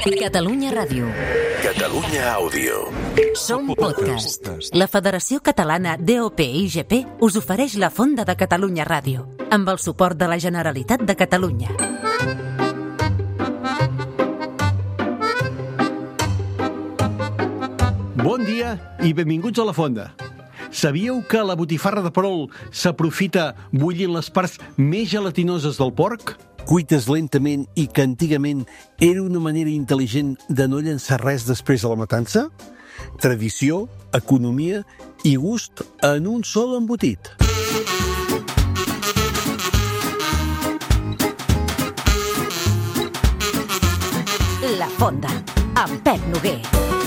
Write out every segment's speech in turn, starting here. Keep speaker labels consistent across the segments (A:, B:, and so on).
A: Catalunya Ràdio.
B: Catalunya Àudio.
A: Som podcast. La Federació Catalana DOP-IGP us ofereix la Fonda de Catalunya Ràdio, amb el suport de la Generalitat de Catalunya.
C: Bon dia i benvinguts a la Fonda. Sabíeu que la botifarra de perol s'aprofita bullint les parts més gelatinoses del porc? Cuites lentament i que antigament era una manera intel·ligent de no llançar res després de la matança? Tradició, economia i gust en un sol embotit.
A: La Fonda, amb Pep Noguer.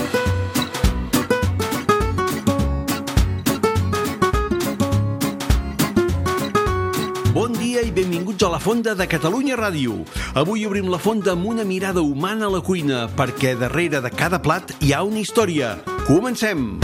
C: Bon dia i benvinguts a la Fonda de Catalunya Ràdio. Avui obrim la Fonda amb una mirada humana a la cuina, perquè darrere de cada plat hi ha una història. Comencem!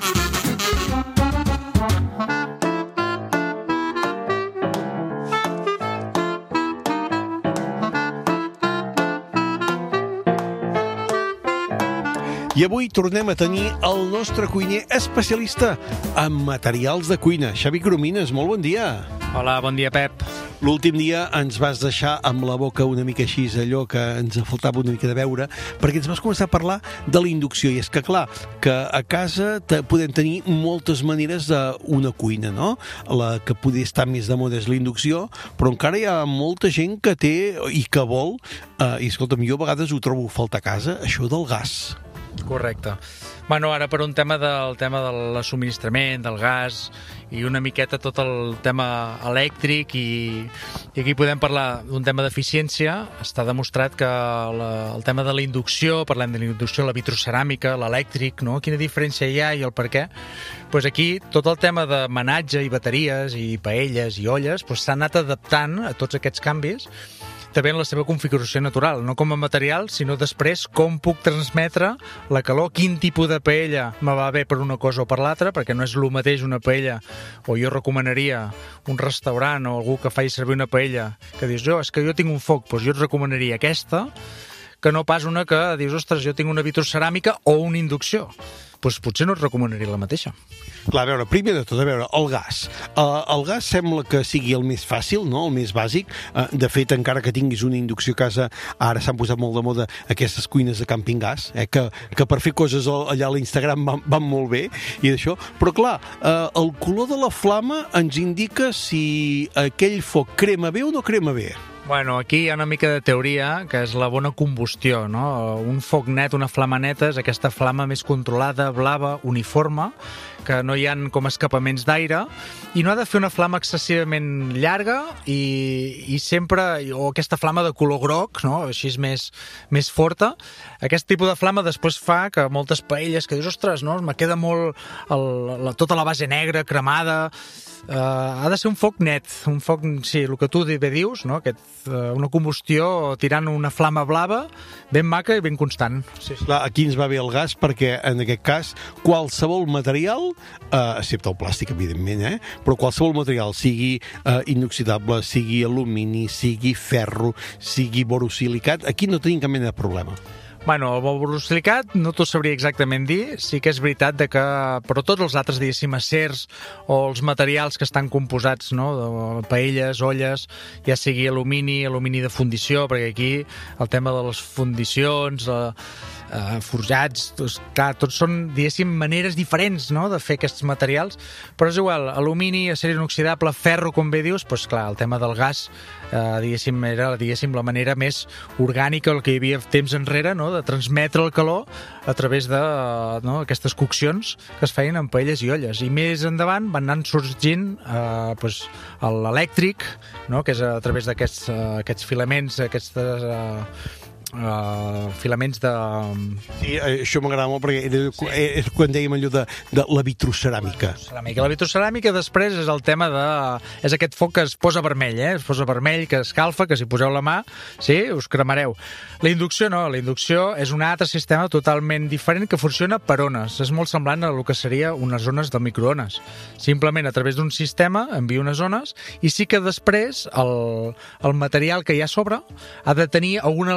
C: I avui tornem a tenir el nostre cuiner especialista en materials de cuina. Xavi Coromines, molt bon dia.
D: Hola, bon dia, Pep.
C: L'últim dia ens vas deixar amb la boca una mica així, allò que ens faltava una mica de veure, perquè ens vas començar a parlar de la inducció. I és que, clar, que a casa podem tenir moltes maneres d'una cuina, no? La que podria estar més de moda és la inducció, però encara hi ha molta gent que té i que vol, i escolta'm, jo a vegades ho trobo a faltar a casa, això del gas.
D: Correcte. Bueno, ara per un tema del subministrament, del gas i una miqueta tot el tema elèctric i aquí podem parlar d'un tema d'eficiència. Està demostrat que el tema de la inducció, parlem de la inducció, la vitroceràmica, l'elèctric, no? Quina diferència hi ha i el per què? Pues aquí tot el tema de menatge i bateries i paelles i olles s'ha anat adaptant a tots aquests canvis també en la seva configuració natural, no com a material, sinó després com puc transmetre la calor, quin tipus de paella me va bé per una cosa o per l'altra, perquè no és el mateix una paella, o jo recomanaria un restaurant o algú que faci servir una paella, que dius, és que jo tinc un foc, doncs jo et recomanaria aquesta, que no pas una que dius, ostres, jo tinc una vitroceràmica o una inducció. Doncs potser no et recomanaria la mateixa.
C: Clar, a veure, primer de tot, el gas. El gas sembla que sigui el més fàcil, no? El més bàsic. De fet, encara que tinguis una inducció a casa, ara s'han posat molt de moda aquestes cuines de camping gas, que per fer coses allà a l'Instagram van molt bé, i d'això. Però clar, el color de la flama ens indica si aquell foc crema bé o no crema bé.
D: Bueno, aquí hi ha una mica de teoria, que és la bona combustió, no? Un foc net, una flama neta, és aquesta flama més controlada, blava, uniforme, que no hi ha com escapaments d'aire, i no ha de fer una flama excessivament llarga i sempre, o aquesta flama de color groc, no? Així és més forta. Aquest tipus de flama després fa que moltes paelles que dius, ostres, no? Me queda molt tota la base negra, cremada. Ha de ser un foc net, un foc, sí, el que tu bé dius, no? Una combustió tirant una flama blava ben maca i ben constant. Sí.
C: Clar, aquí ens va bé el gas perquè, en aquest cas, qualsevol material, excepte el plàstic, evidentment, però qualsevol material, sigui inoxidable, sigui alumini, sigui ferro, sigui borosilicat, aquí no tenim cap mena de problema.
D: Bueno, el borosilicat no t'ho sabria exactament dir, sí que és veritat que, però tots els altres, diguéssim, acers o els materials que estan composats, no?, de paelles, olles, ja sigui alumini de fundició, perquè aquí el tema de les fundicions, forjats, clar, tots són, diguéssim, maneres diferents, no?, de fer aquests materials, però és igual, alumini, acer inoxidable, ferro, com bé dius, doncs clar, el tema del gas, diguéssim, era la manera més orgànica, el que hi havia temps enrere, no?, de transmetre el calor a través de aquestes coccions que es feien en paelles i olles. I més endavant van anar sorgint l'elèctric, no?, que és a través d'aquests filaments, filaments de...
C: Sí, això m'agrada molt perquè és quan dèiem allò de la vitroceràmica.
D: La vitroceràmica després és el tema de... és aquest foc que es posa vermell, es posa vermell, que escalfa, que si poseu la mà, sí, us cremareu. La inducció no, la inducció és un altre sistema totalment diferent que funciona per ones. És molt semblant a el que seria unes ones de microones. Simplement a través d'un sistema envia unes ones i sí que després el material que hi ha a sobre ha de tenir algun element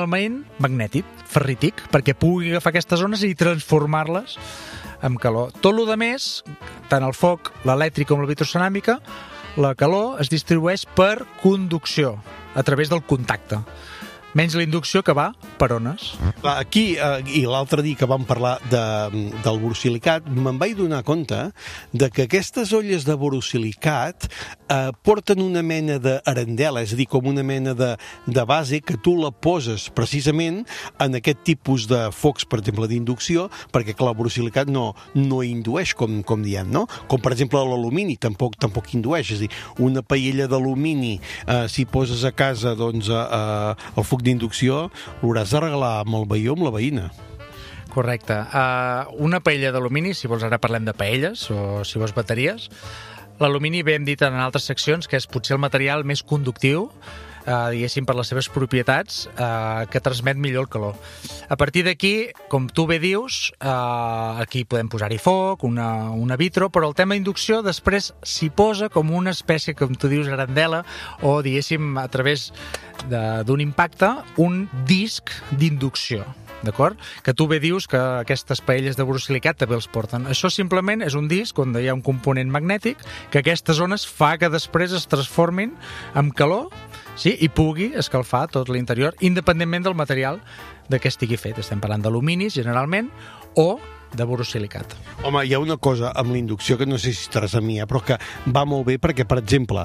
D: magnètic, ferrític, perquè pugui agafar aquestes ones i transformar-les en calor. Tot el més, tant el foc, l'elèctric com la vitroceràmica, la calor es distribueix per conducció, a través del contacte. Menys la inducció, que va per ones.
C: Aquí, i l'altre dia que vam parlar del borosilicat, me'n vaig donar compte de que aquestes olles de borosilicat porten una mena d'arandela, és a dir, com una mena de base que tu la poses precisament en aquest tipus de focs, per exemple, d'inducció, perquè, clar, el borosilicat no indueix, com diem, no? Com, per exemple, l'alumini tampoc indueix, és a dir, una paella d'alumini, si poses a casa, doncs, el foc d'inducció, l'hauràs de regalar amb el veí o amb la veïna.
D: Correcte. Una paella d'alumini, si vols ara parlem de paelles, o si vols bateries. L'alumini, bé hem dit en altres seccions, que és potser el material més conductiu, diguéssim, per les seves propietats, que transmet millor el calor. A partir d'aquí, com tu bé dius, aquí podem posar-hi foc, una vitro, però el tema d'inducció després s'hi posa com una espècie, com tu dius, arandela, o, diguéssim, a través d'un impacte, un disc d'inducció. D'acord? Que tu bé dius que aquestes paelles de borosilicat també els porten. Això simplement és un disc on hi ha un component magnètic que aquestes ones fa que després es transformin en calor, sí, i pugui escalfar tot l'interior, independentment del material de què estigui fet. Estem parlant d'alumini, generalment, o de borosilicat.
C: Home, hi ha una cosa amb la inducció que no sé si estaràs a mi, però que va molt bé perquè, per exemple,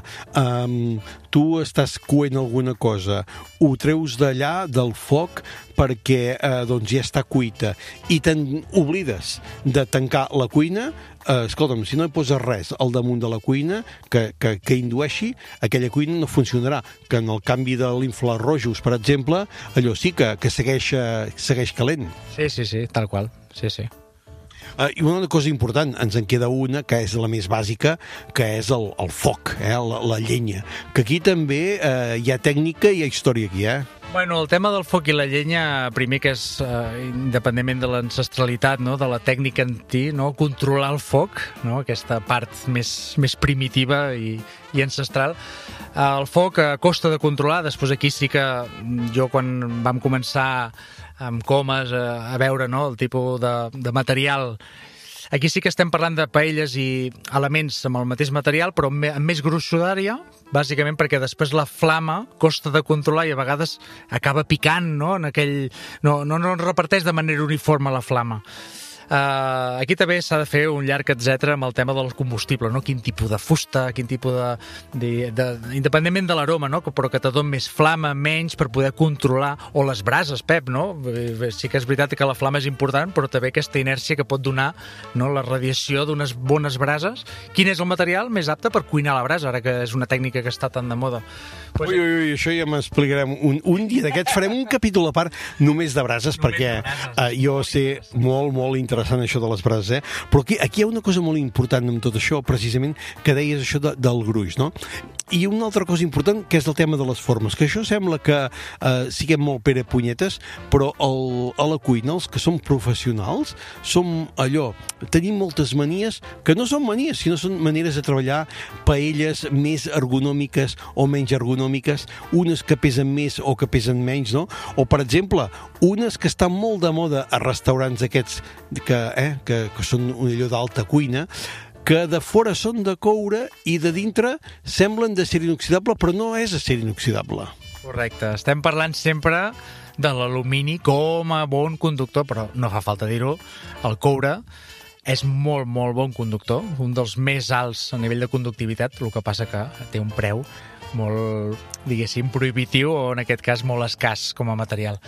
C: tu estàs coent alguna cosa, ho treus d'allà, del foc, perquè doncs ja està cuita, i te'n oblides de tancar la cuina, escolta'm, si no hi poses res al damunt de la cuina que indueixi, aquella cuina no funcionarà, que en el canvi de l'infrarrojos, per exemple, allò sí que segueix calent.
D: Sí, tal qual, sí.
C: I una cosa important, ens en queda una, que és la més bàsica, que és el foc, la llenya. Que aquí també hi ha tècnica i hi ha història aquí,
D: Bueno, el tema del foc i la llenya, primer que és, independentment de l'ancestralitat, no? De la tècnica en ti, no? Controlar el foc, no? Aquesta part més primitiva i ancestral. El foc costa de controlar, després aquí sí que jo quan vam començar amb comes a veure, no? El tipus de material, aquí sí que estem parlant de paelles i elements amb el mateix material, però amb més gruixudària, bàsicament perquè després la flama costa de controlar i a vegades acaba picant, no? No reparteix de manera uniforme la flama. Aquí també s'ha de fer un llarg etcètera amb el tema del combustible, no? Quin tipus de fusta, quin tipus independentment de l'aroma, no? Però que te doni més flama, menys, per poder controlar, o les brases, Pep, no? Sí que és veritat que la flama és important, però també aquesta inèrcia que pot donar, no? La radiació d'unes bones brases. Quin és el material més apte per cuinar la brasa, ara que és una tècnica que està tan de moda?
C: Pues... Ui, això ja m'explicarem. Un dia d'aquests farem un capítol a part només de brases, perquè jo sé molt interessant això de les brases, però aquí hi ha una cosa molt important amb tot això, precisament, que deies això del gruix, no? I una altra cosa important, que és el tema de les formes, que això sembla que siguem molt Pere Punyetes, però a la cuina, els que som professionals, som allò, tenim moltes manies, que no són manies, sinó són maneres de treballar, paelles més ergonòmiques o menys ergonòmiques, unes que pesen més o que pesen menys, no? O, per exemple, unes que estan molt de moda a restaurants aquests que són allò d'alta cuina, que de fora són de coure i de dintre semblen de ser inoxidable, però no és acer inoxidable.
D: Correcte. Estem parlant sempre de l'alumini com a bon conductor, però no fa falta dir-ho, el coure és molt bon conductor, un dels més alts a nivell de conductivitat, el que passa que té un preu molt, diguéssim, prohibitiu, o en aquest cas molt escàs com a material.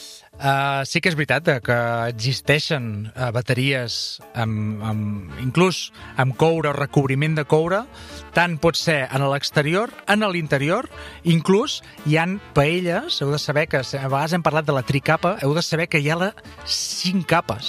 D: Sí que és veritat que existeixen bateries inclús amb coure o recobriment de coure, tant pot ser en l'exterior, en l'interior, inclús hi han paelles, heu de saber que a vegades hem parlat de la tricapa, heu de saber que hi ha 5 capes.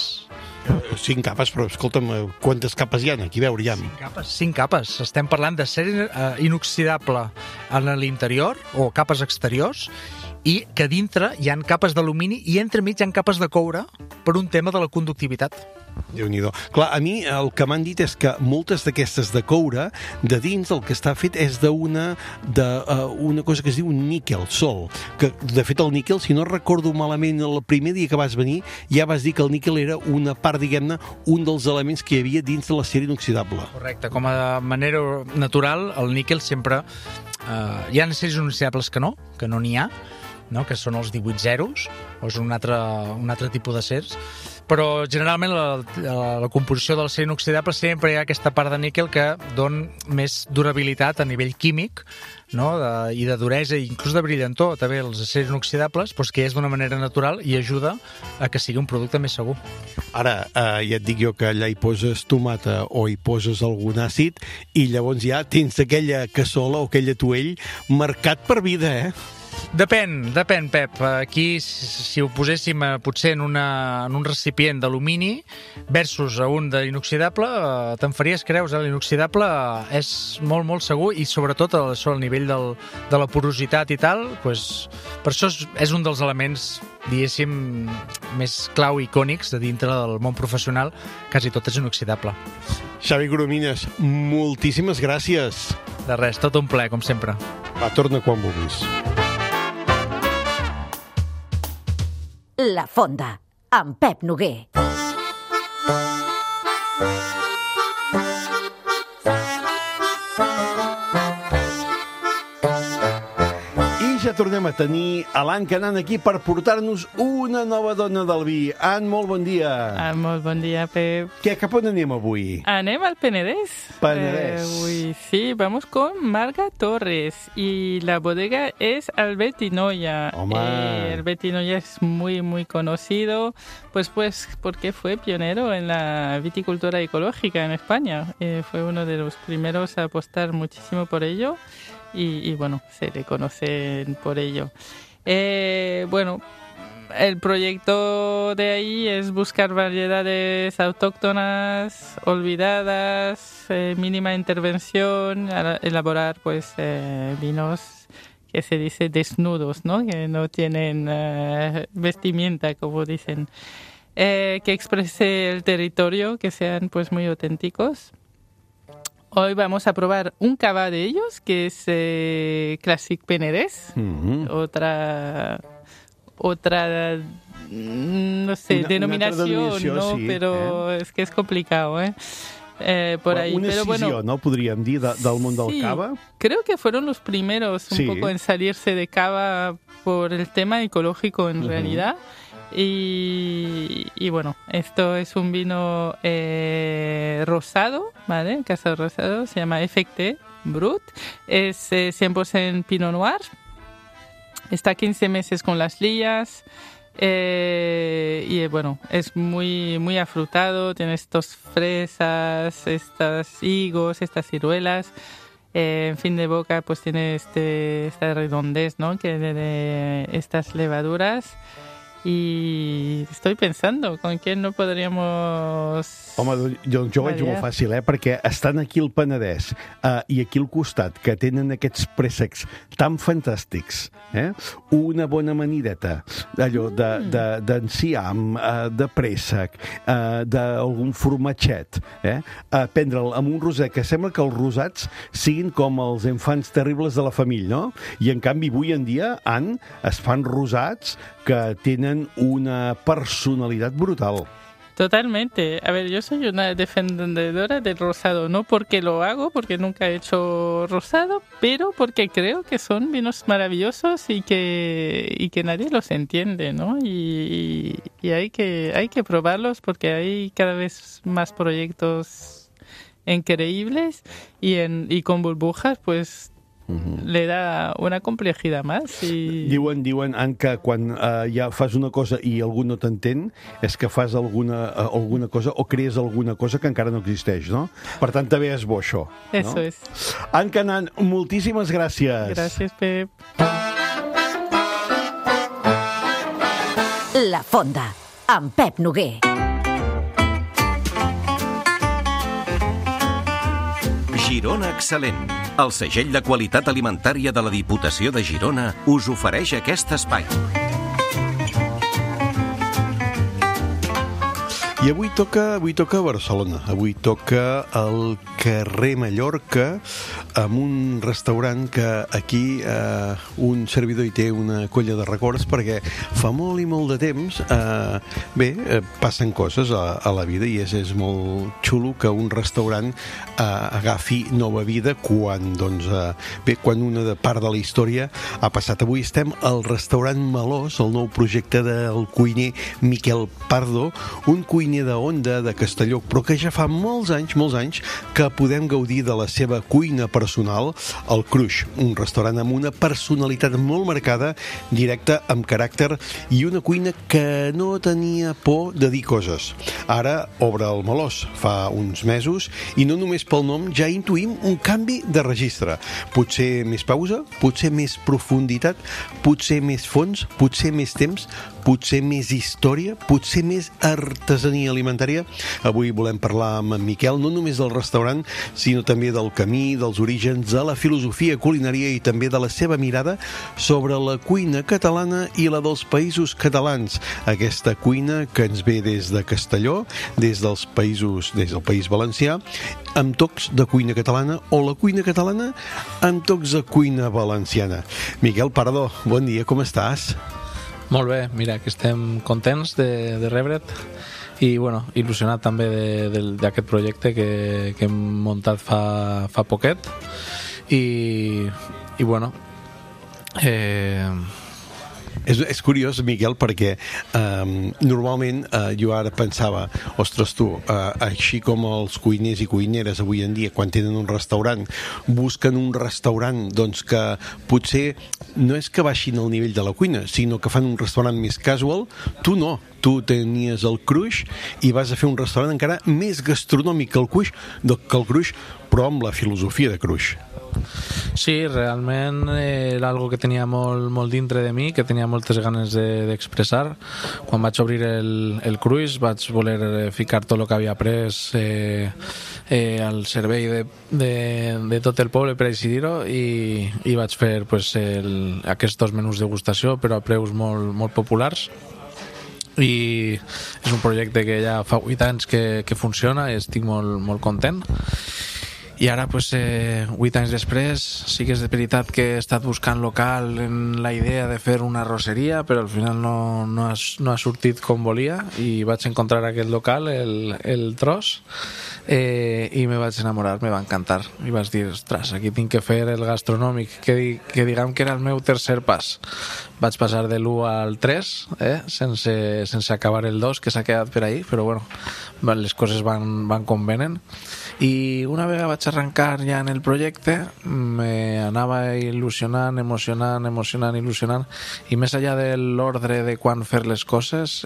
C: 5 capes, però escolta'm, quantes capes hi ha? Aquí a veure, ja.
D: 5 capes. Estem parlant de ser inoxidable en l'interior o capes exteriors i que dintre hi ha capes d'alumini i entremig hi ha capes de coure per un tema de la conductivitat.
C: Déu-n'hi-do. Clar, a mi el que m'han dit és que moltes d'aquestes de coure, de dins el que està fet és una cosa que es diu níquel sol, que de fet el níquel, si no recordo malament, el primer dia que vas venir ja vas dir que el níquel era una part, diguem-ne, un dels elements que hi havia dins de l'acer inoxidable.
D: Correcte, com a manera natural el níquel sempre... hi ha acers inoxidables que no n'hi ha, no? Que són els 18 zeros, o és un altre tipus d'acers, però generalment la composició del acer inoxidable sempre hi ha aquesta part de níquel que dona més durabilitat a nivell químic, no? I de duresa i inclús de brillantor, també els acers inoxidables, doncs que és d'una manera natural i ajuda a que sigui un producte més segur.
C: Ara, ja et dic jo que allà hi poses tomata o hi poses algun àcid i llavors ja tens aquella cassola o aquell atuell marcat per vida,
D: Depèn, Pep. Aquí, si ho poséssim potser en un recipient d'alumini versus un d'inoxidable, te'n faries creus, l'inoxidable és molt, molt segur i sobretot al nivell de la porositat i tal, doncs, per això és un dels elements, diguéssim, més clau i icònics de dintre del món professional, quasi tot és inoxidable.
C: Xavi Coromines, moltíssimes gràcies.
D: De res, tot un plaer, com sempre.
C: Va, torna quan vulguis.
A: La Fonda, amb Pep Noguer.
C: Ja tornem a tenir a l'Ann Canaan aquí per portar-nos una nova dona del vi. Ann, molt bon dia.
E: Molt bon dia, Pep.
C: Cap on anem avui?
E: Anem al Penedès. Sí, vamos con Marga Torres y la bodega es Albertinoya. Albertinoya es muy, muy conocido, pues porque fue pionero en la viticultura ecológica en España. Fue uno de los primeros a apostar muchísimo por ello. Y bueno, se le conocen por ello. Bueno, el proyecto de ahí es buscar variedades autóctonas, olvidadas, mínima intervención, elaborar pues vinos que se dice desnudos, ¿no? Que no tienen vestimenta, como dicen, que exprese el territorio, que sean pues muy auténticos. Hoy vamos a probar un cava de ellos, que es Classic Penedès. Otra no sé, denominación, ¿no? Sí, pero es que es complicado, por ahí.
C: Una escissió, no? Podríem dir, del món del cava.
E: Creo que fueron los primeros un poco en salirse de cava por el tema ecológico en realidad. Y bueno, esto es un vino rosado, ¿vale? Casa rosado, se llama Effecte Brut. Es 100% Pinot Noir. Está 15 meses con las lías. Y bueno, es muy, muy afrutado. Tiene estos fresas, estas higos, estas ciruelas. En fin de boca, pues tiene esta redondez, ¿no? Que de estas levaduras. I estoy pensando, ¿con quién no podríamos...
C: Home, doncs jo ho veig molt fàcil, perquè estan aquí al Penedès i aquí al costat, que tenen aquests préssecs tan fantàstics, una bona amanideta, allò d'enciam, de préssec, d'algun formatget, prendre'l amb un roset, que sembla que els rosats siguin com els infants terribles de la família, no? I en canvi avui en dia es fan rosats que tenen una personalidad brutal.
E: Totalmente. A ver, yo soy una defendedora del rosado, no porque lo hago, porque nunca he hecho rosado, pero porque creo que son vinos maravillosos y que nadie los entiende, ¿no? Y hay que probarlos porque hay cada vez más proyectos increíbles y con burbujas, pues le da una complejidad más.
C: Diuen, Ann, que quan ja fas una cosa i algú no t'entén, és que fas alguna cosa o crees alguna cosa que encara no existeix, no? Per tant, també és bo això.
E: Eso es.
C: Ann Canaan, moltíssimes gràcies.
E: Gràcies, Pep.
A: La Fonda, amb Pep Noguer.
B: Girona Excel·lent.
F: El segell de qualitat alimentària de la Diputació de Girona us ofereix aquest espai.
C: I avui toca Barcelona, avui toca al carrer Mallorca, amb un restaurant que aquí un servidor hi té una colla de records, perquè fa molt i molt de temps passen coses a la vida, i és molt xulo que un restaurant agafi nova vida quan una part de la història ha passat. Avui estem al restaurant Melós, el nou projecte del cuiner Miquel Pardo, un cuiner de Onda, de Castelló, però que ja fa molts anys que podem gaudir de la seva cuina personal, el Cruix, un restaurant amb una personalitat molt marcada, directa, amb caràcter, i una cuina que no tenia por de dir coses. Ara obre el Melós fa uns mesos, i no només pel nom ja intuïm un canvi de registre. Potser més pausa, potser més profunditat, potser més fons, potser més temps, potser més història, potser més artesania alimentària. Avui volem parlar amb en Miquel no només del restaurant, sinó també del camí, dels orígens, de la filosofia culinària i també de la seva mirada sobre la cuina catalana i la dels països catalans. Aquesta cuina que ens ve des de Castelló, des del País Valencià, amb tocs de cuina catalana, o la cuina catalana amb tocs de cuina valenciana. Miquel Pardo, bon dia, com estàs?
G: Molt bé, mira, que estem contents de rebre't i il·lusionat també d'aquest projecte que hem muntat fa poquet i
C: És curiós, Miquel, perquè normalment jo ara pensava, ostres tu, així com els cuiners i cuineres avui en dia, quan tenen un restaurant, busquen un restaurant doncs que potser no és que baixin el nivell de la cuina, sinó que fan un restaurant més casual. Tu no, tu tenies el Cruix i vas a fer un restaurant encara més gastronòmic que el Cruix, però amb la filosofia de Cruix.
G: Sí, realment era algo que tenia molt dintre de mi, que tenia moltes ganes d'expressar. Quan vaig obrir el Cruix vaig voler ficar tot el que havia après al servei de tot el poble, per així dir-ho, i vaig fer aquests dos menús de degustació, però a preus molt populars. I és un projecte que ja fa 8 anys que funciona i estic molt content. I ara, 8 anys després, sí que és de veritat que he estat buscant local en la idea de fer una arrosseria, però al final no ha sortit com volia, i vaig encontrar aquest local, el Tros, i me vaig enamorar, me va encantar. I vaig dir, ostres, aquí tinc que fer el gastronòmic, que diguem que era el meu tercer pas. Vaig passar de l'1 al 3, sense acabar el 2, que s'ha quedat per ahí, però les coses van com venen. I una vegada vaig arrencar ja en el projecte, me anava il·lusionant, emocionant, il·lusionant, i més allà de l'ordre de quan fer les coses,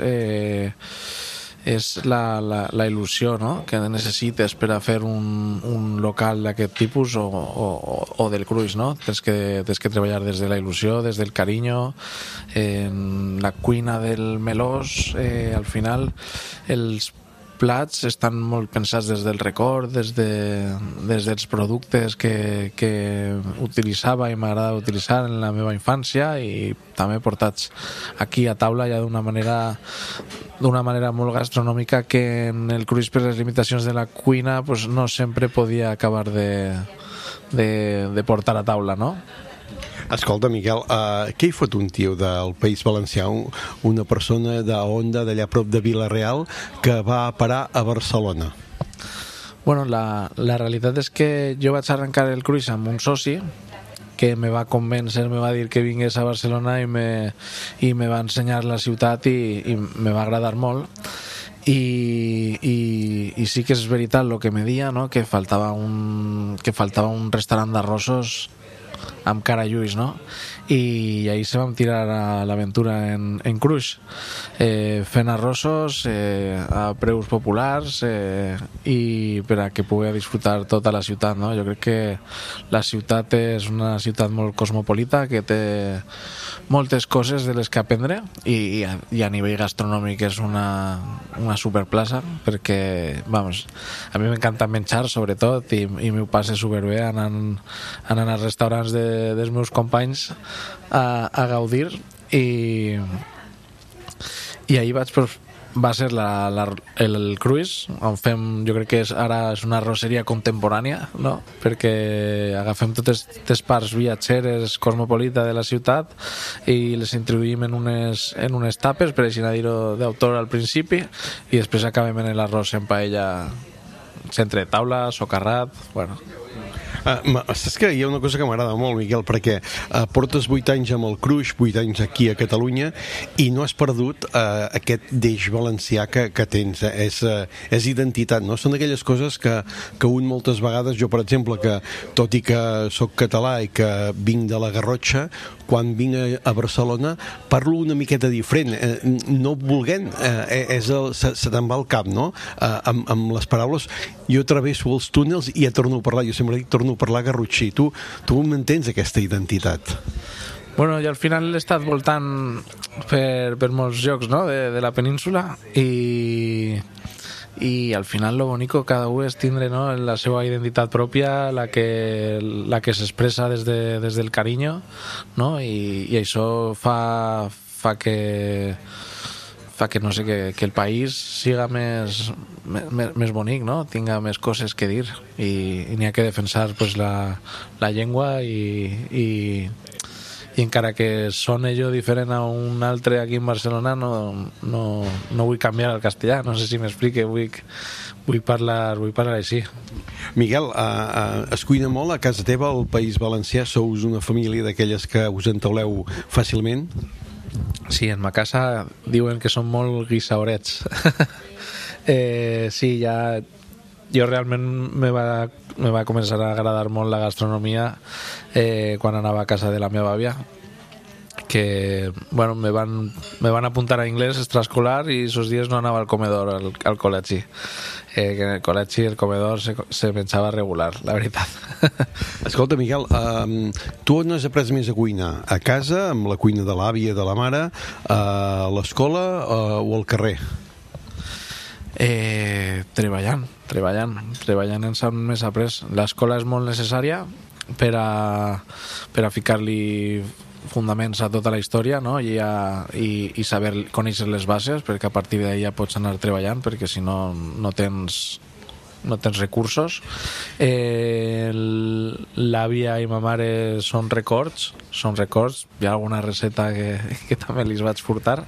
G: és la il·lusió, no?, que necessites per a fer un local d'aquest tipus o del Cruix, no? Tens que treballar des de la il·lusió, des del carinyo, en la cuina del Melós. Al final els plats estan molt pensats des del record, des dels productes que utilitzava i m'agrada utilitzar en la meva infància, i també portats aquí a taula ja d'una manera molt gastronòmica, que en el Cruix, per les limitacions de la cuina, no sempre podia acabar de portar a taula, no?
C: Escolta, Miquel, què hi fot un tio del País Valencià, una persona d'Onda, d'allà prop de Vila-real, que va a parar a Barcelona?
G: La realitat és que jo vaig arrencar el Cruix amb un soci que me va convèncer, me va dir que vingués a Barcelona i me va ensenyar la ciutat i me va agradar molt. I sí que és veritat el que me deia, no?, que faltava un restaurant d'arrossos amb cara a lluís, no? i ahir se vam tirar a l'aventura en cruix, fent arrossos a preus populars i per a que pugui disfrutar tota la ciutat, no? Jo crec que la ciutat és una ciutat molt cosmopolita, que té moltes coses de les que aprendre i a nivell gastronòmic és una superplaça, perquè vamos, a mi m'encanta menjar sobretot i m'ho passe superbé anant als restaurants dels meus companys a gaudir i ahir va ser el cruise on fem, jo crec que ara és una arrosseria contemporània, no? Perquè agafem totes les parts viatgeres cosmopolita de la ciutat i les introduïm en unes tapes, per així dir-ho d'autor al principi, i després acabem en l'arròs en paella, centre de taula, socarrat, bueno.
C: Saps que hi ha una cosa que m'agrada molt, Miquel, perquè portes 8 anys amb el Cruix, 8 anys aquí a Catalunya, i no has perdut aquest deix valencià que tens, és identitat, no? Són aquelles coses que un moltes vegades, jo per exemple, que tot i que sóc català i que vinc de la Garrotxa, quan vinc a Barcelona parlo una miqueta diferent, no volent, se te'n va al cap, no? Amb les paraules, jo travesso els túnels i ja torno a parlar, jo sempre dic torno a parlar garrotxí. Tu m'entens aquesta identitat?
G: Bueno, jo al final he estat voltant per molts llocs, no?, de la península i al final lo bonico cada un és tindre, no, la seva identitat pròpia, la que s'expressa des del carinyo, no? I això fa que no sé, que el país siga més bonic, no? Tinga més coses que dir i n'hi ha que defensar pues, la llengua i encara que sone jo diferent a un altre aquí en Barcelona no vull canviar al castellà, no sé si m'explique, vull parlar així.
C: Miguel, es cuina molt a casa teva al País Valencià? Sous una família d'aquelles que us entauleu fàcilment?
G: Sí, en ma casa diuen que són molt guisaorets. Sí, ja jo realment me va començar a agradar molt la gastronomia quan anava a casa de la meva àvia, que bueno, me van apuntar a anglès extraescolar i esos dies no anava al comedor al col·legi, que en el col·legi el comedor se menjava regular, la veritat.
C: Escolta, Miquel, tu on has après més a cuinar? A casa, amb la cuina de l'àvia, de la mare, a l'escola o al carrer? Treballant ens han més après. L'escola és molt necessària per a ficar-li fundaments a tota la història, no? I saber conèixer les bases, perquè a partir d'ahí ja pots anar treballant, perquè si no no tens recursos. L'àvia i ma mare són records, hi ha alguna receta que també li vaig furtar,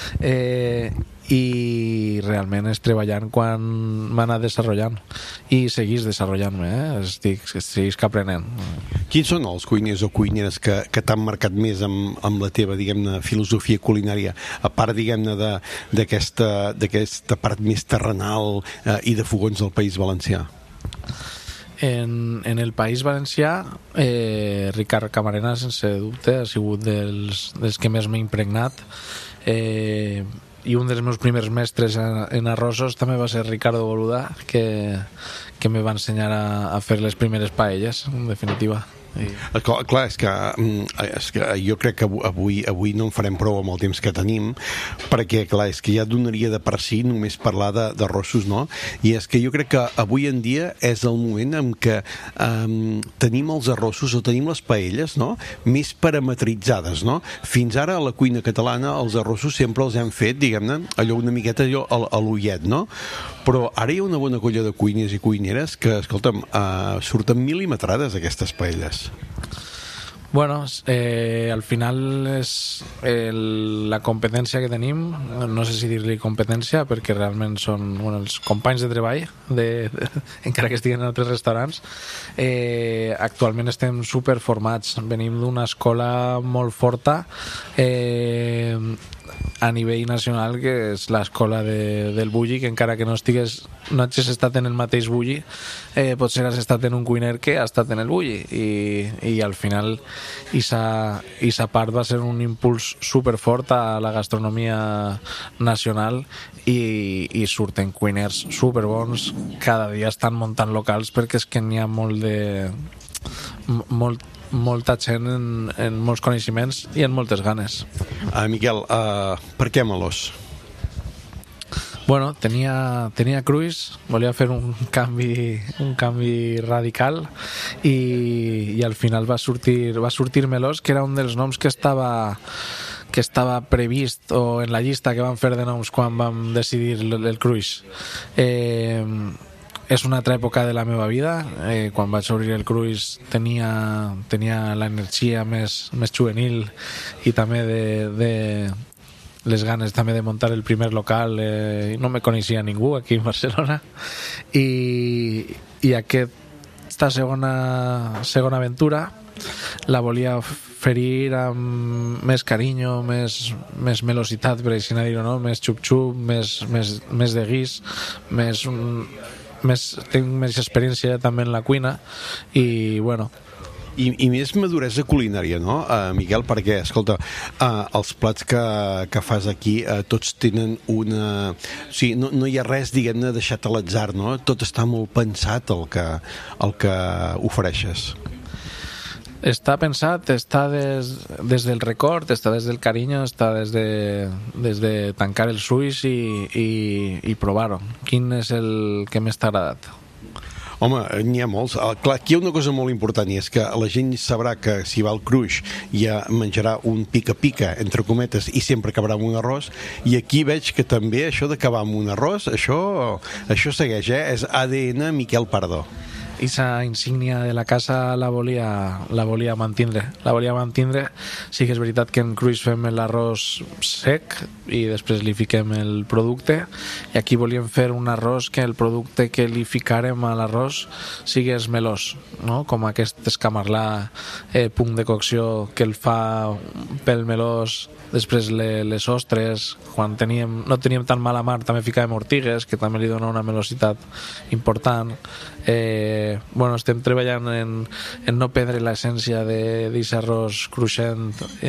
C: i realment és treballant quan m'ha anat desenvolupant i seguís desenvolupant-me, seguís aprenent. Quins són els cuiners o cuineres que t'han marcat més amb la teva, diguem-ne, filosofia culinària, a part, diguem-ne, d'aquesta part més terrenal i de fogons del País Valencià?
G: En el País Valencià, Ricard Camarena, sense dubte, ha sigut dels que més m'he impregnat, i un dels meus primers mestres en arrossos també va ser Ricardo Boluda, que me va ensenyar a fer les primeres paelles, en definitiva.
C: Clar, és que jo crec que avui no en farem prou amb el temps que tenim, perquè clar, és que ja donaria de per si només parlar d'arrossos, no? I és que jo crec que avui en dia és el moment en què tenim els arrossos o tenim les paelles, no?, més parametritzades, no? Fins ara a la cuina catalana els arrossos sempre els hem fet, diguem-ne, allò una miqueta a l'ullet, no? Però ara hi ha una bona colla de cuiners i cuineres que, escolta'm, surten mil·limetrades aquestes paelles.
G: Bueno, al final és la competència que tenim, no sé si dir-li competència, perquè realment són els companys de treball, encara que estiguen en altres restaurants. Actualment estem superformats, venim d'una escola molt forta, a nivell nacional, que és l'escola del bulli, que encara que no hagis estat en el mateix bulli, potser has estat en un cuiner que ha estat en el bulli, i al final esa part va ser un impuls superfort a la gastronomia nacional, i surten cuiners superbons, cada dia estan muntant locals, perquè és que n'hi ha molta gent en molts coneixements i en moltes ganes.
C: Miquel, per què Melós?
G: Bueno, tenia cruis, volia fer un canvi radical, i al final va sortir Melós, que era un dels noms que estava previst o en la llista que vam fer de noms quan vam decidir el cruix. És una altra època de la meva vida. Quan vaig obrir el cruix tenia l'energia més juvenil, i també de les ganes també de muntar el primer local. No me coneixia ningú aquí en Barcelona, i aquesta segona aventura la volia ferir amb més carinyo, més melositat, per així dir-ho, no? Més xup-xup, més de guix, tinc més experiència també en la cuina, i bueno,
C: i més maduresa culinària, no, Miquel? Perquè, escolta, els plats que fas aquí tots tenen una... O sigui, no hi ha res, diguem-ne, deixat a l'atzar, no? Tot està molt pensat el que ofereixes.
G: Està pensat, està des del record, està des del carinyo, està des de tancar els ulls i provar-ho. Quin és el que més t'ha agradat?
C: Home, n'hi ha molts. Clar, aquí hi ha una cosa molt important, i és que la gent sabrà que si va al cruix ja menjarà un pica-pica, entre cometes, i sempre acabarà amb un arròs, i aquí veig que també això d'acabar amb un arròs, això segueix, és ADN Miquel Pardo.
G: Esa insígnia de la casa la volia mantindre. Sí que és veritat que en cruix fem l'arròs sec i després li fiquem el producte, i aquí volíem fer un arròs que el producte que li ficarem a l'arròs sigués melós, no? Com aquest escamarlà, punt de cocció que el fa pel melós. Després les ostres, quan no teníem tan mala mar, també ficàvem ortigues, que també li dona una melositat important. Bueno, estem treballant en no perdre l'essència d'aquest arròs cruixent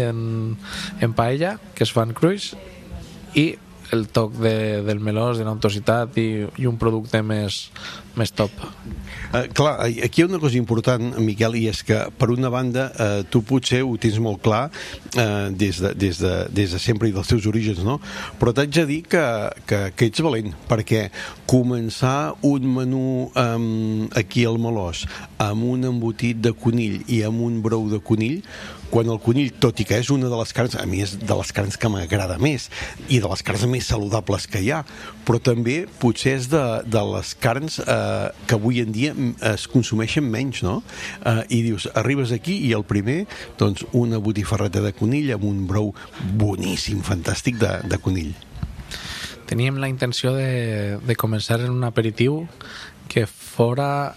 G: en paella, que es fa en cruix, i el toc del melós, de l'untositat, i un producte més top.
C: Clar, aquí hi ha una cosa important, Miquel, i és que, per una banda, tu potser ho tens molt clar des de sempre i dels teus orígens, no? Però t'haig de dir que ets valent, perquè començar un menú aquí al Melós amb un embotit de conill i amb un brou de conill, quan el conill, tot i que és una de les carns, a mi és de les carns que m'agrada més i de les carns més saludables que hi ha, però també potser és de les carns que avui en dia es consumeixen menys, no? I dius, arribes aquí i el primer, doncs una botifarreta de conill amb un brou boníssim, fantàstic de conill.
G: Teníem la intenció de començar en un aperitiu que fora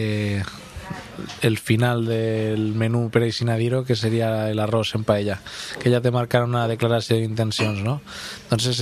G: el final del menú, per així dir-ho, que seria l'arròs en paella, que ja te marcarà una declaració d'intencions, no? Entonces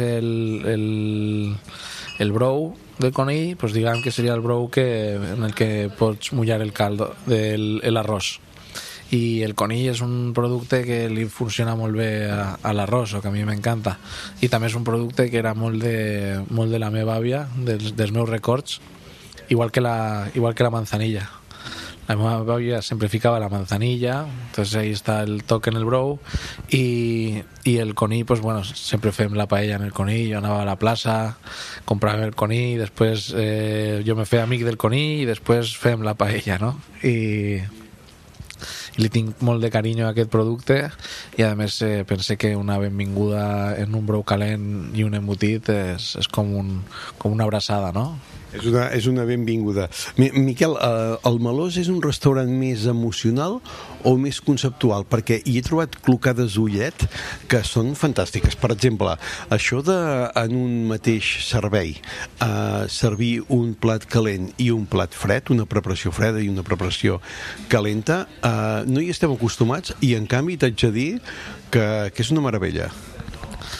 G: el brou del conill, pues diguem que seria el brou en el que pots mullar el caldo de l'arròs, i el conill és un producte que li funciona molt bé a l'arròs, o que a mi m'encanta, i també és un producte que era molt de la meva àvia, dels meus records, igual que la manzanilla. La meva àvia sempre ficava la manzanilla, entonces ahí està el toc en el brou, i el conill, pues bueno, sempre fem la paella en el conill. Jo anava a la plaça, comprava el conill, després jo me feia amic del conill i després fem la paella, no? I li tinc molt de carinyo a aquest producte, i a més pense que una benvinguda en un brou calent i un embotit és com una abraçada, no?
C: És una benvinguda. Miquel, el Melós és un restaurant més emocional o més conceptual? Perquè hi he trobat clocades d'ullet que són fantàstiques. Per exemple, això en un mateix servei servir un plat calent i un plat fred, una preparació freda i una preparació calenta, no hi estem acostumats, i en canvi t'haig de dir que és una meravella.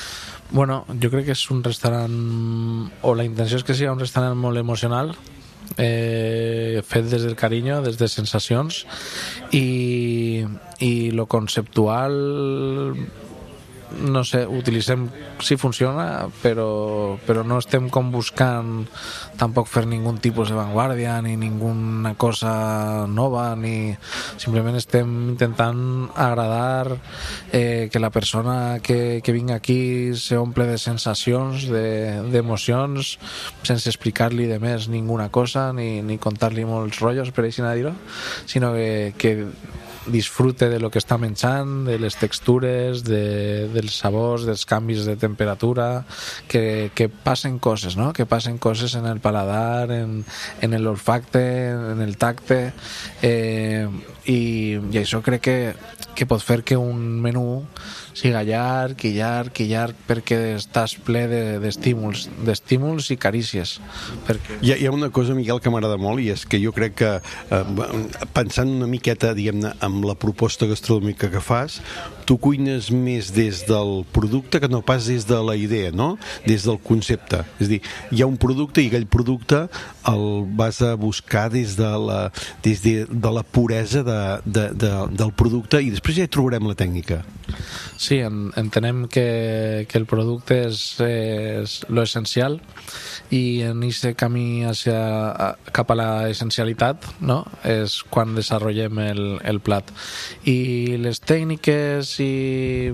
G: Bueno, jo crec que és un restaurant, o la intenció és que sigui un restaurant molt emocional, fet des del carinyo, des de sensacions, i lo conceptual, no sé, utilitzem si funciona, però no estem com buscant tampoc fer ningú tipus de vanguardia ni ninguna cosa nova, ni simplement estem intentant agradar, que la persona que vingui aquí se omple de sensacions, d'emocions, sense explicar-li de més ninguna cosa ni contar-li molts rotllos, per així dir-ho, sinó que disfrute de lo que està menjant, de les textures, dels sabors, dels canvis de temperatura, que passen coses, no? Que passen coses en el paladar, en l'olfacte, en el tacte, i això crec que pot fer que un menú siga llarg i llarg i llarg, perquè estàs ple d'estímuls i carícies.
C: Hi ha una cosa, Miquel, que m'agrada molt, i és que jo crec que, pensant una miqueta, diguem-ne, amb la proposta gastronòmica que fas, tu cuines més des del producte que no pas des de la idea, no? Des del concepte. És a dir, hi ha un producte i aquell producte el vas a buscar des de la puresa del producte, i després ja hi trobarem la tècnica.
G: Sí, entenem que el producte és lo essencial, i en aquest camí cap a la essencialitat, no? És quan desenvolupem el plat. I les tècniques i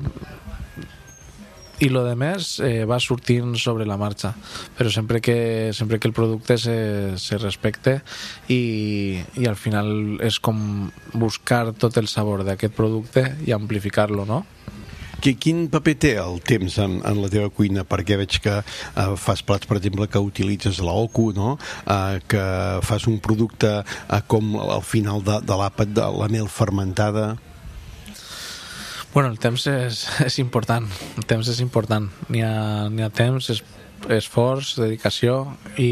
G: lo demés va sortint sobre la marxa, però sempre que el producte se respecte, i al final és com buscar tot el sabor d'aquest producte i amplificar-lo, no?
C: Quin paper té el temps en la teva cuina? Perquè veig que fas plats, per exemple, que utilitzes l'ocu, no? Que fas un producte com al final de l'àpat de la mel fermentada.
G: Bueno, el temps és important. El temps és important. N'hi ha temps, esforç, dedicació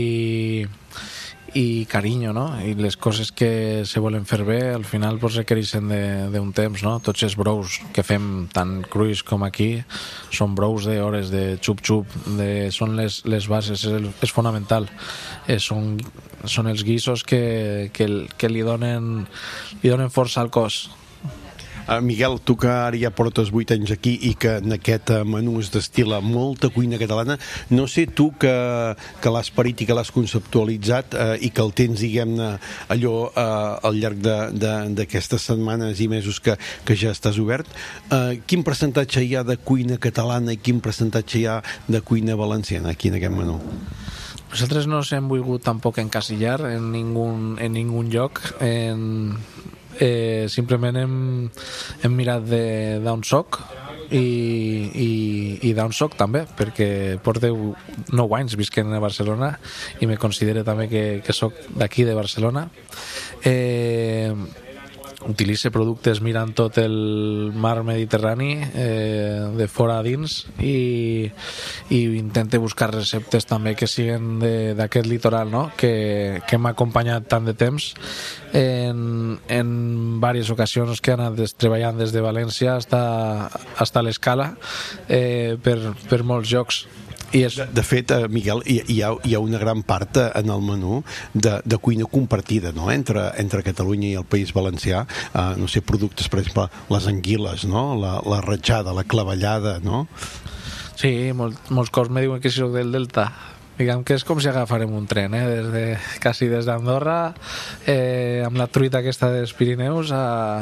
G: i carinyo, no? I les coses que se volen fer bé al final pues requereixen d'un temps, no? Tots els brous que fem tant crus com aquí són brous d'hores de xup-xup, són les bases, és fonamental. Són els guissos que li donen força al cos.
C: Miquel, tu que ara ja portes 8 anys aquí i que en aquest menú es destila molta cuina catalana, no sé tu que l'has parit i que l'has conceptualitzat i que el tens, diguem-ne, allò al llarg d'aquestes setmanes i mesos que ja estàs obert, quin percentatge hi ha de cuina catalana i quin percentatge hi ha de cuina valenciana aquí en aquest menú?
G: Nosaltres no s'hem volgut tampoc encasillar en ningun lloc, simplement hem mirat d'on soc i d'on soc també, perquè porteu 9 anys visquent a Barcelona i me considero també que soc d'aquí de Barcelona. Utilitza productes mirant tot el mar Mediterrani, de fora a dins, i intente buscar receptes també que siguen d'aquest litoral, no? Que m'ha acompanyat tant de temps en diverses ocasions, que he anat treballant des de València hasta l'Escala, per molts llocs.
C: De fet, Miquel, hi ha una gran part en el menú de cuina compartida, no? Entre Catalunya i el País Valencià. No sé, productes, per exemple, les anguiles, no? La ratjada, la clavellada, no?
G: Sí, molts cops me diuen que soc del Delta. Diguem que és com si agafarem un tren, quasi des d'Andorra, amb la truita aquesta dels Pirineus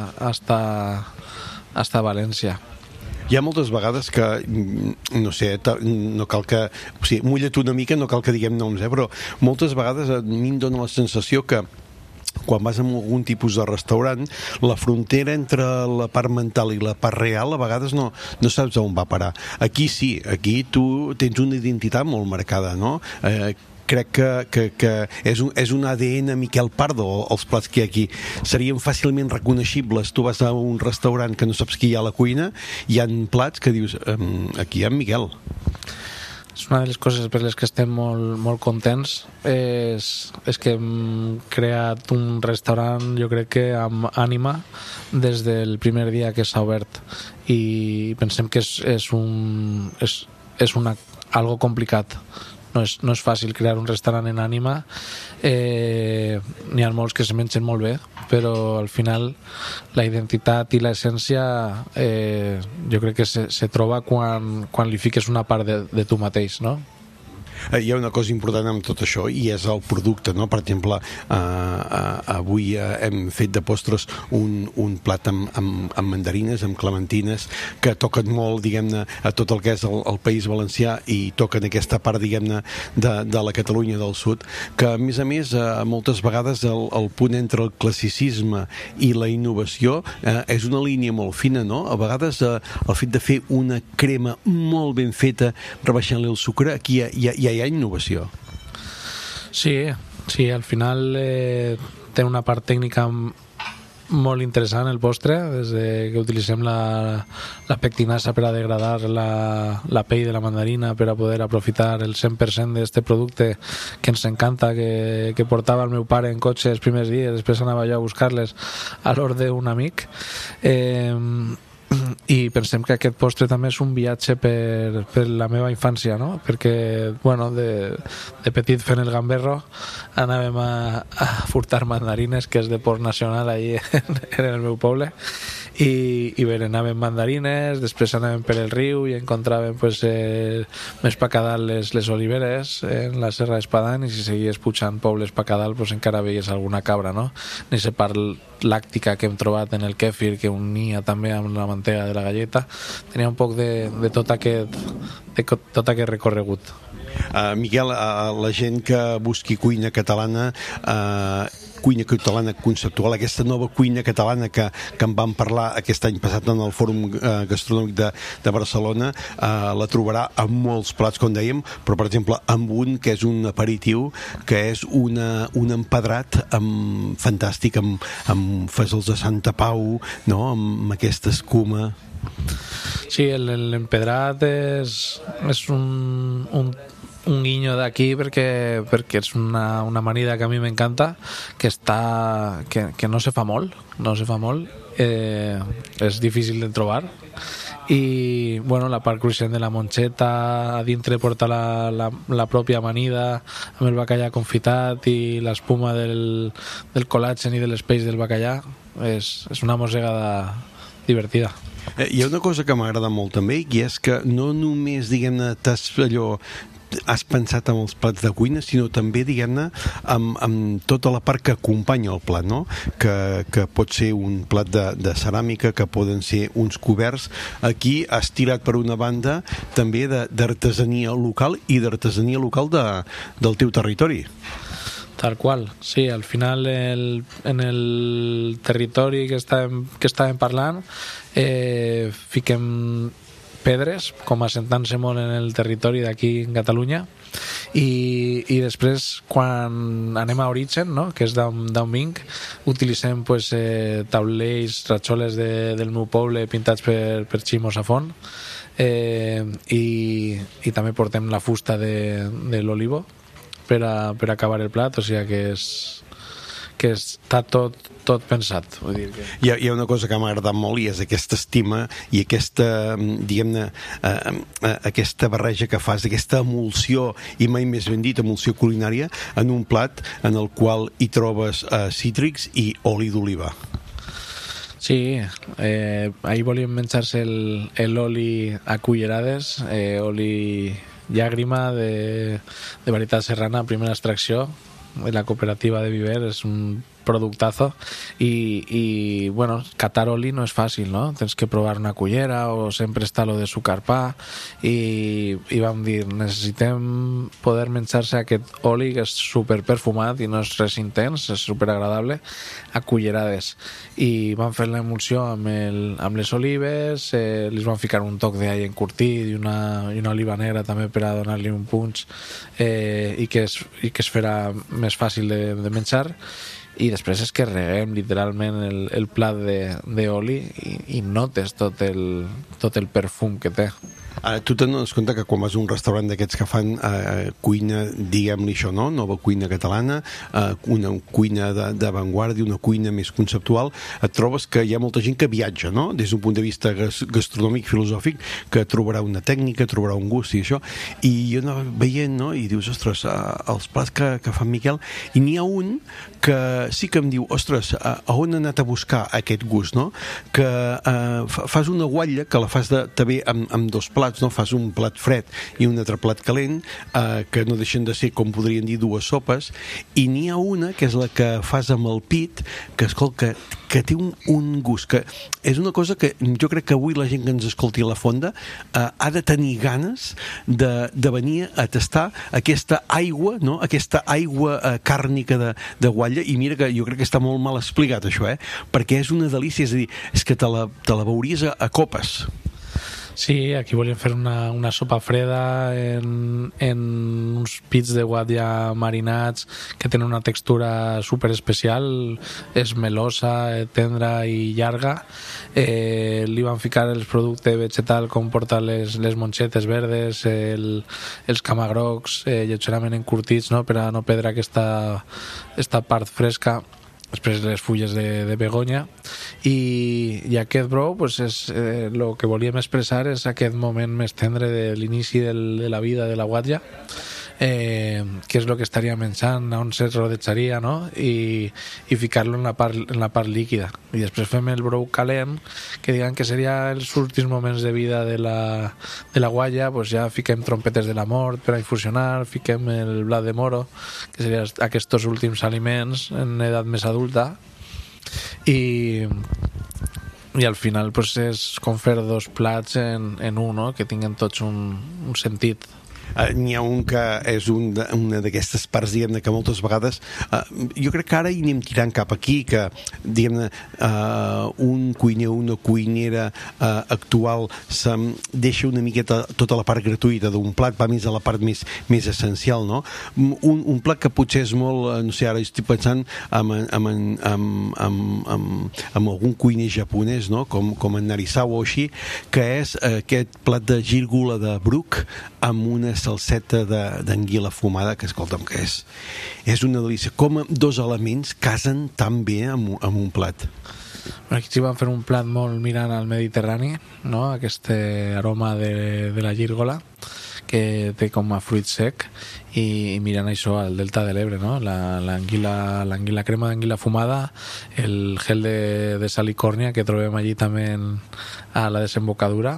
G: hasta València.
C: Hi ha moltes vegades que, no sé, no cal que... O sigui, mulla't una mica, no cal que diguem noms, però moltes vegades a mi em dóna la sensació que quan vas a algun tipus de restaurant, la frontera entre la part mental i la part real a vegades no saps on va parar. Aquí sí, aquí tu tens una identitat molt marcada, no? Crec que és un ADN Miquel Pardo, els plats que hi ha aquí. Serien fàcilment reconeixibles. Tu vas a un restaurant que no saps qui hi ha a la cuina, hi ha plats que dius, aquí hi ha Miquel.
G: És una de les coses per les que estem molt contents, és que hem creat un restaurant, jo crec que amb ànima, des del primer dia que s'ha obert, i pensem que és algo complicat. No és fàcil crear un restaurant en ànima. N'hi ha molts que se mengen molt bé, però al final la identitat i l'essència jo crec que se troba quan li fiques una part de tu mateix, no?
C: Hi ha una cosa important amb tot això i és el producte, no? Per exemple, avui hem fet de postres un plat amb mandarines, amb clementines, que toquen molt, diguem-ne, a tot el que és el País Valencià i toquen aquesta part, diguem-ne, de la Catalunya del Sud, que a més, moltes vegades el punt entre el classicisme i la innovació és una línia molt fina, no? A vegades el fet de fer una crema molt ben feta, rebaixant-li el sucre, aquí hi ha innovació.
G: Sí, al final té una part tècnica molt interessant el postre, des que utilitzem la pectinasa per a degradar la pell de la mandarina per a poder aprofitar el 100% d'aquest producte que ens encanta, que portava el meu pare en cotxe els primers dies, després anava jo a buscar-les a l'hort d'un amic. I pensem que aquest postre també és un viatge per la meva infància, no? Perquè, bueno, de petit fent el gamberro anàvem a furtar mandarines, que és de port nacional allí en el meu poble, i berenàvem mandarines, després anàvem per el riu i encontràvem més pa a dalt les oliveres en la Serra d'Espadany, i si seguies pujant pobles pa a dalt encara veies alguna cabra, no? Ni se part làctica que hem trobat en el kèfir, que unia també amb la mantega de la galleta. Tenia un poc de tot aquest recorregut.
C: Miquel, la gent que busqui cuina catalana conceptual, aquesta nova cuina catalana que en vam parlar aquest any passat en el Fòrum Gastronòmic de Barcelona, la trobarà amb molts plats, com dèiem, però per exemple amb un que és un aperitiu, que és un empedrat fantàstic, amb fesols de Santa Pau, no? Amb aquesta escuma.
G: Sí, l'empedrat és un guiño d'aquí perquè és una amanida que a mi m'encanta, que no se fa molt, és difícil de trobar, i bueno, la part cruixent de la monxeta, a dintre porta la pròpia amanida amb el bacallà confitat i l'espuma del col·làgen i de les peix del bacallà. És una mossegada divertida.
C: Hi ha una cosa que m'agrada molt també, i és que no només, diguem-ne, has pensat en els plats de cuina, sinó també, diguem-ne, amb tota la part que acompanya el plat, no? Que pot ser un plat de ceràmica, que poden ser uns coberts. Aquí has tirat per una banda també d'artesania local i d'artesania local del teu territori.
G: Tal qual, sí, al final en el territori que estàvem parlant fiquem pedres, com assentant-se molt en el territori d'aquí en Catalunya, i després quan anem a origen, no? Que és d'on vinc, utilitzem taulells, ratxoles del meu poble pintats per Ximo Safon, i també portem la fusta de l'olivo per acabar el plat, o sigui que està tot pensat. Vull dir que...
C: Hi ha una cosa que m'ha agradat molt, i és aquesta estima i aquesta, diguem-ne, aquesta barreja que fas, aquesta emulsió, i mai més ben dit, emulsió culinària, en un plat en el qual hi trobes cítrics i oli d'oliva.
G: Sí, ahir volíem menjar-se l'oli a cullerades, oli llàgrima de varietat serrana, primera extracció de la cooperativa de Viver. És un productazo, i bueno, catar oli no és fàcil, no? Tens que provar una cullera, o sempre està lo de sucar pa, i vam dir, necessitem poder menjar-se aquest oli que és super perfumat i no és res intens, és super agradable, a cullerades. I vam fer l'emulsió amb les olives, li vam ficar un toc d'all encurtit i una oliva negra també per a donar-li un punx, i que es farà més fàcil de menjar. i després és que reguem literalment el plat d'oli i notes tot el perfum que té.
C: Ara, tu te'n dones compte que quan vas a un restaurant d'aquests que fan cuina, diguem-li això, no? Nova cuina catalana, una cuina d'avantguàrdia, una cuina més conceptual, et trobes que hi ha molta gent que viatja, no? Des d'un punt de vista gastronòmic, filosòfic, que trobarà una tècnica, trobarà un gust i això. I jo anava veient, no? I dius, ostres, els plats que fa Miquel, i n'hi ha un que sí que em diu, ostres, a on ha anat a buscar aquest gust, no? Que fas una guatlla, que la fas també amb dos plats, no? Fas un plat fred i un altre plat calent, que no deixen de ser, com podrien dir, dues sopes, i n'hi ha una que és la que fas amb el pit, que escolta, que té un gust, que és una cosa que jo crec que avui la gent que ens escolti a la fonda ha de tenir ganes de venir a tastar aquesta aigua, no? Aquesta aigua càrnica de guatlla, i mira que jo crec que està molt mal explicat això, perquè és una delícia, és a dir, és que te la veuries a copes.
G: Sí, aquí volíem fer una sopa freda en uns pits de guatlla marinats que tenen una textura super especial, és melosa, tendra i llarga. Li van ficar els productes vegetal com portar les monxetes verdes, els camagrocs lleugerament encurtits, no? Per a no perdre aquesta part fresca, després les fulles de begonya, i aquest brou, pues, el que volíem expressar és aquest moment més tendre de l'inici de la vida de la guatlla, que és el que estaria menjant, on se rodejaria, no? I ficar-lo en la part líquida, i després fem el brou calent, que diuen que seria els últims moments de vida de la guatlla. Pues ja fiquem trompetes de la mort per a infusionar, fiquem el blat de moro, que serien aquests últims aliments en edat més adulta, i al final pues, és com fer dos plats en un, no? Que tinguen tots un sentit.
C: N'hi ha un que és una d'aquestes parts, diguem-ne, que moltes vegades jo crec que ara hi anem tirant cap aquí, que diguem-ne un cuiner o una cuinera actual deixa una miqueta tota la part gratuïta d'un plat, va més a la part més essencial, no? Un plat que potser és molt, no sé, ara estic pensant amb algun cuiner japonès, no? Com en Narisawa o així, que és aquest plat de gírgola de bruc amb una salseta d'anguila fumada, que escolta'm, que és una delícia. Com dos elements casen tan bé amb un plat.
G: Aquí sí van fer un plat molt mirant al Mediterrani, no? Aquest aroma de la gírgola, que té com a fruit sec, i mirant això al Delta de l'Ebre, no? L'anguila crema d'anguila fumada, el gel de salicòrnia que trobem allí també a la desembocadura,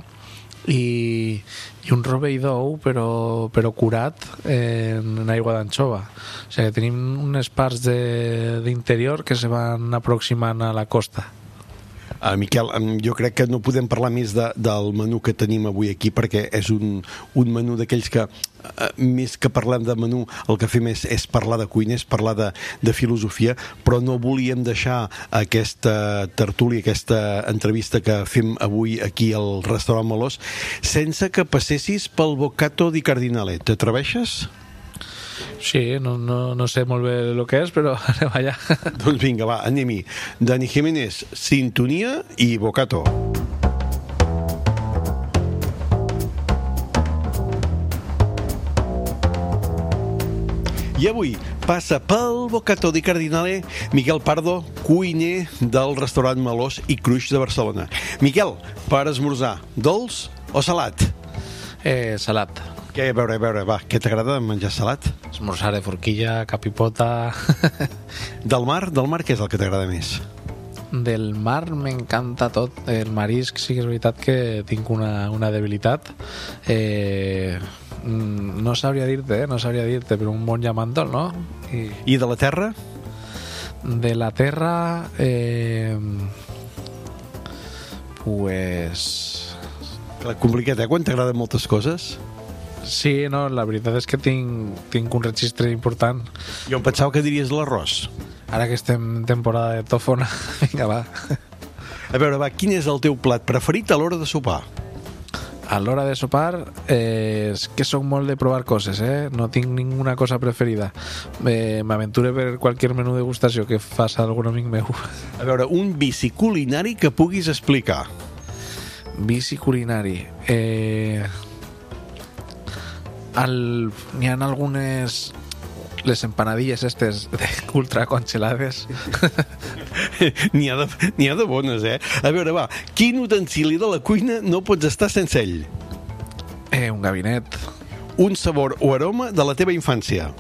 G: i un rovell d'ou però curat en aigua d'anxova. O sigui, tenim unes parts d'interior que se van aproximant a la costa.
C: Miquel, jo crec que no podem parlar més del menú que tenim avui aquí, perquè és un menú d'aquells que més que parlem de menú el que fem és parlar de cuina, és parlar de filosofia, però no volíem deixar aquesta tertúlia, aquesta entrevista que fem avui aquí al restaurant Melós sense que passessis pel Boccato di Cardinale. T'atreveixes?
G: Sí, no sé molt bé el que és, però anem allà.
C: Doncs vinga, va, anem-hi. Dani Jiménez, sintonia i Boccato. I avui passa pel Boccato di Cardinale Miquel Pardo, cuiner del restaurant Melós i Cruix de Barcelona. Miquel, per esmorzar, dolç o salat?
G: Salat.
C: A veure, va, què t'agrada menjar salat?
G: Esmorzar de forquilla, capipota...
C: Del mar, què és el que t'agrada més?
G: Del mar m'encanta tot. El marisc sí que és veritat que tinc una debilitat. No sabria dir-te, però un bon llamàntol, no?
C: I de la terra?
G: De la terra... pues...
C: Complicat, quan t'agraden moltes coses?
G: Sí, no, la veritat és que tinc un registre important.
C: Jo em pensava que diries l'arròs.
G: Ara que estem en temporada de tòfona, vinga, va.
C: A veure, va, quin és el teu plat preferit a l'hora de sopar?
G: a l'hora de sopar és que soc molt de provar coses, no tinc ninguna cosa preferida. M'aventure per qualsevol menú de degustació que faci algun amic meu.
C: A veure, un vici culinari que puguis explicar.
G: Vici culinari. N'hi ha algunes... les empanadilles estes ultra congelades.
C: N'hi ha de bones, A veure, va, quin utensili de la cuina no pots estar sense ell?
G: Un gabinet.
C: Un sabor o aroma de la teva infància?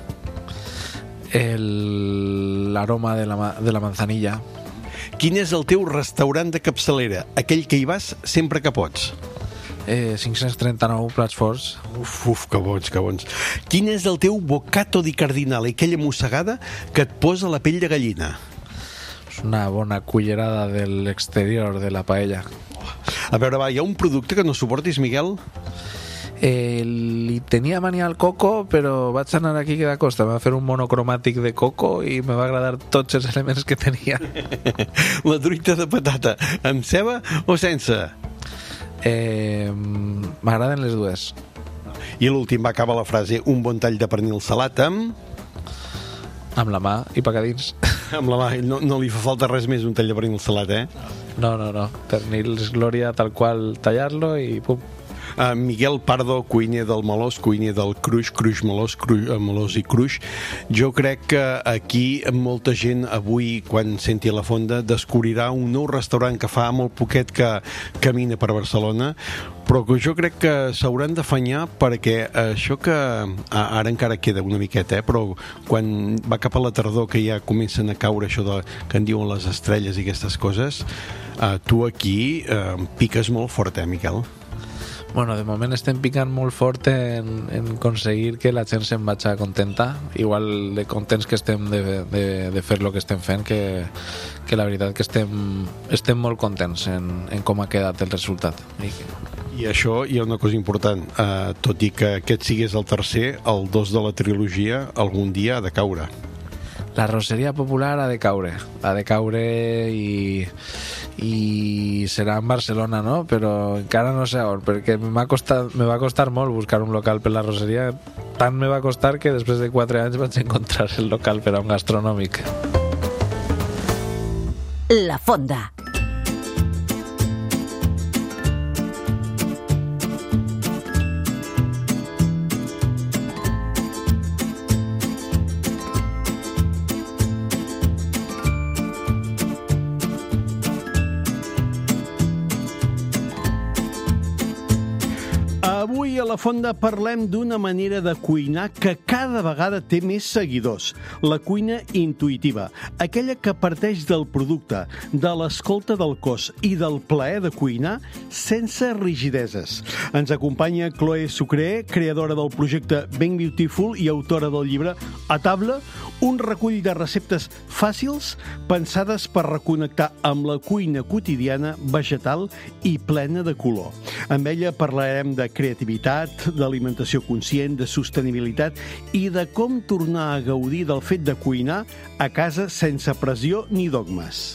G: L'aroma de la manzanilla.
C: Quin és el teu restaurant de capçalera, aquell que hi vas sempre que pots?
G: 539 plats forts.
C: Uf, que bons. Quin és el teu boccato di cardinale, aquella mossegada que et posa la pell de gallina?
G: És una bona cullerada de l'exterior de la paella.
C: A veure, va, hi ha un producte que no suportis, Miguel?
G: Li tenia mania al coco, però vaig anar aquí que d'acosta. Va fer un monocromàtic de coco i me va agradar tots els elements que tenia.
C: La truita de patata, amb ceba o sense?
G: M'agraden les dues.
C: I l'últim va acabar la frase: un bon tall de pernil salat amb
G: la mà i pecadins.
C: Amb la mà, no li fa falta res més un tall de pernil salat,
G: No. Pernil és glòria tal qual tallar-lo i pum.
C: Miguel Pardo, cuiner del Melós, cuiner del Cruix Melós i Cruix. Jo crec que aquí molta gent avui, quan senti a la fonda, descobrirà un nou restaurant que fa molt poquet que camina per Barcelona, però que jo crec que s'hauran d'afanyar, perquè això que ara encara queda una miqueta, però quan va cap a la tardor, que ja comencen a caure això que en diuen les estrelles i aquestes coses, tu aquí piques molt fort, Miquel?
G: Bueno, de moment estem picant molt fort en aconseguir que la gent se'n vagi contenta, igual de contents que estem de fer el que estem fent, que la veritat que estem molt contents en com ha quedat el resultat.
C: I això hi ha una cosa important, tot i que aquest sigués el tercer, el 2 de la trilogia algun dia ha de caure.
G: La roseria popular ha de caure i serà en Barcelona, no? Però encara no sé on, perquè me va costar molt buscar un local per la roseria. Tant me va costar que després de 4 anys vaig encontrar el local per a un gastronòmic.
A: La Fonda.
C: Avui a La Fonda parlem d'una manera de cuinar que cada vegada té més seguidors. La cuina intuïtiva, aquella que parteix del producte, de l'escolta del cos i del plaer de cuinar sense rigideses. Ens acompanya Chloé Sucre, creadora del projecte Ben Beautiful i autora del llibre A Table, un recull de receptes fàcils pensades per reconnectar amb la cuina quotidiana, vegetal i plena de color. Amb ella parlarem de creativitat, d'alimentació conscient, de sostenibilitat i de com tornar a gaudir del fet de cuinar a casa sense pressió ni dogmes.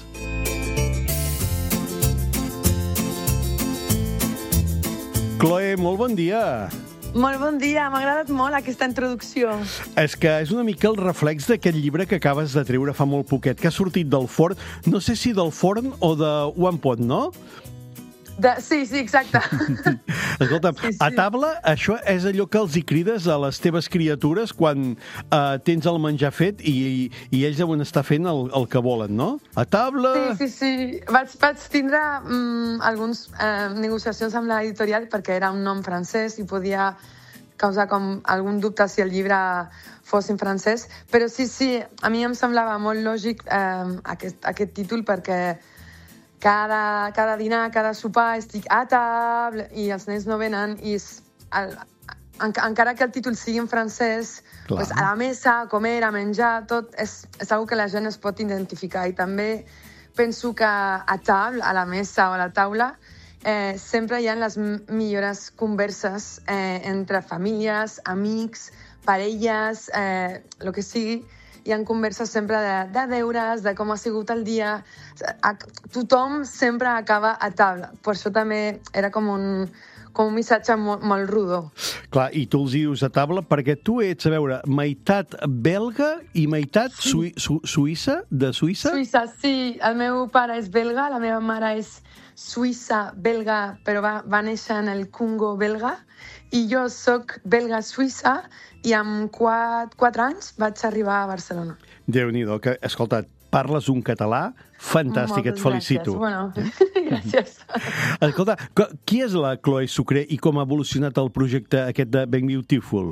C: Chloé, molt bon dia.
H: Molt bon dia, m'ha agradat molt aquesta introducció.
C: És que és una mica el reflex d'aquest llibre que acabes de treure fa molt poquet, que ha sortit del forn, no sé si del forn o de One Pot, no?
H: Sí, exacte.
C: Escolta'm, sí. A taula, això és allò que els hi crides a les teves criatures quan tens el menjar fet i ells deuen estar fent el que volen, no? A taula...
H: Sí. Vaig tindre algunes negociacions amb l'editorial perquè era un nom francès i podia causar com algun dubte si el llibre fos en francès, però sí, a mi em semblava molt lògic aquest títol perquè cada dinar, cada sopar estic a table i els nens no venen i encara que el títol sigui en francès, pues a la mesa, a comer, a menjar, tot és algo que la gent es pot identificar. I també penso que a table, a la mesa o a la taula, sempre hi ha les millors converses entre famílies, amics, parelles, el que sigui. Hi ha converses sempre de deures, de com ha sigut el dia. Tothom sempre acaba a taula. Per això també era com com un missatge molt rodó.
C: Clar, i tu els dius a taula perquè tu ets, a veure, meitat belga i meitat suïssa, de Suïssa?
H: Suïssa, sí. El meu pare és belga, la meva mare és suïssa, belga, però va néixer en el Congo belga, i jo sóc belga-suïssa i amb 4 anys vaig arribar a Barcelona.
C: Déu-n'hi-do, que, escolta, parles un català fantàstic, et felicito.
H: Bueno, gràcies.
C: Escolta, qui és la Chloé Sucré i com ha evolucionat el projecte aquest de Ben Beautiful?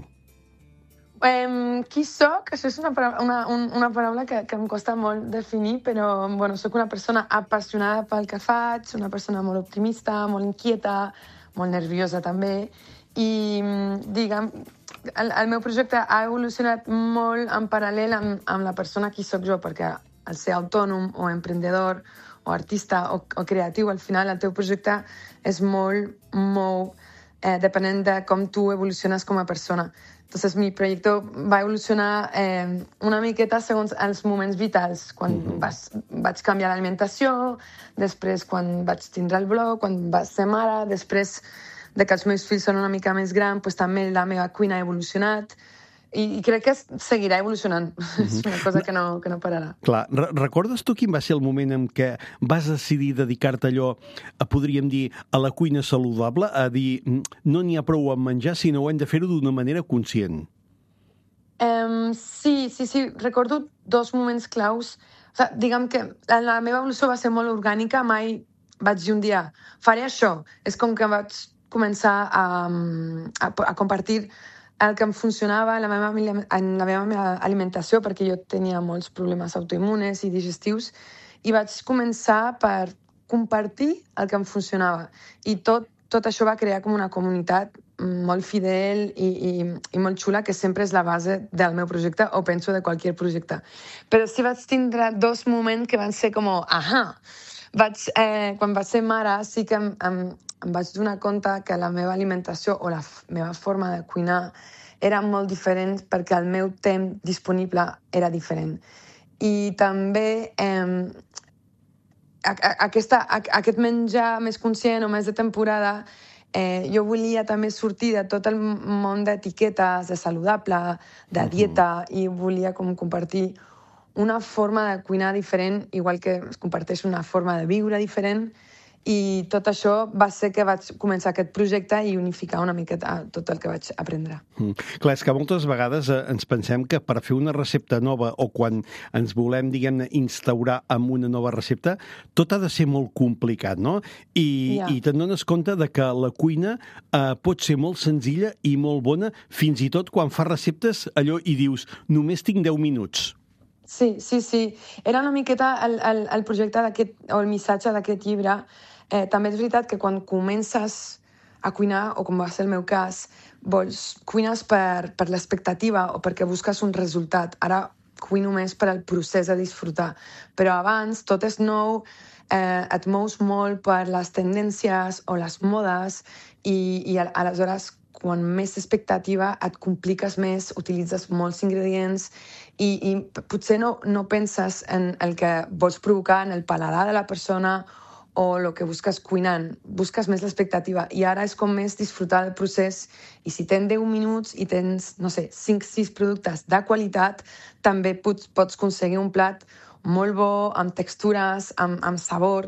H: Qui soc? Això és una paraula que em costa molt definir, però bueno, soc una persona apassionada pel que faig, una persona molt optimista, molt inquieta, molt nerviosa també, i diguem, el meu projecte ha evolucionat molt en paral·lel amb la persona qui soc jo, perquè al ser autònom o emprendedor o artista o creatiu, al final el teu projecte és molt depenent de com tu evoluciones com a persona. Entonces, mi proyecto va evolucionar una miqueta segons els moments vitals. Quan vaig canviar l'alimentació, després quan vaig tindre el blog, quan vaig ser mare, després de que els meus fills són una mica més grans, doncs també la meva cuina ha evolucionat. I crec que seguirà evolucionant. És una cosa que no pararà.
C: Clar, recordes tu quin va ser el moment en què vas decidir dedicar-te allò, podríem dir, a la cuina saludable, a dir, no n'hi ha prou amb menjar, sinó ho hem de fer-ho d'una manera conscient?
H: Sí. Recordo 2 moments claus. O sigui, diguem que la meva evolució va ser molt orgànica. Mai vaig dir un dia, faré això. És com que vaig començar a compartir el que em funcionava en la meva alimentació, perquè jo tenia molts problemes autoimmunes i digestius, i vaig començar per compartir el que em funcionava. I tot això va crear com una comunitat molt fidel i molt xula, que sempre és la base del meu projecte, o penso de qualsevol projecte. Però sí vaig tindre 2 moments que van ser com, quan vaig ser mare, sí que em vaig donar compte que la meva alimentació o la meva forma de cuinar era molt diferent perquè el meu temps disponible era diferent. I també aquest menjar més conscient o més de temporada, jo volia també sortir de tot el món d'etiquetes, de saludable, de dieta, i volia com compartir una forma de cuinar diferent, igual que es comparteix una forma de viure diferent, i tot això va ser que vaig començar aquest projecte i unificar una miqueta tot el que vaig aprendre.
C: Clar, és que moltes vegades ens pensem que per fer una recepta nova o quan ens volem, diguem-ne, instaurar amb una nova recepta, tot ha de ser molt complicat, no? I te'n dones compte de que la cuina pot ser molt senzilla i molt bona, fins i tot quan fas receptes allò i dius, només tinc 10 minuts.
H: Sí. Era una miqueta el projecte o el missatge d'aquest llibre. També és veritat que quan comences a cuinar, o com va ser el meu cas, cuines per l'expectativa o perquè busques un resultat. Ara cuino més per al procés de disfrutar. Però abans tot és nou, et mous molt per les tendències o les modes i aleshores quan més expectativa et compliques més, utilitzes molts ingredients i potser no penses en el que vols provocar en el paladar de la persona o el que busques cuinant. Busques més l'expectativa i ara és com més disfrutar del procés, i si tens 10 minuts i tens, 5-6 productes de qualitat, també pots aconseguir un plat molt bo, amb textures, amb sabor.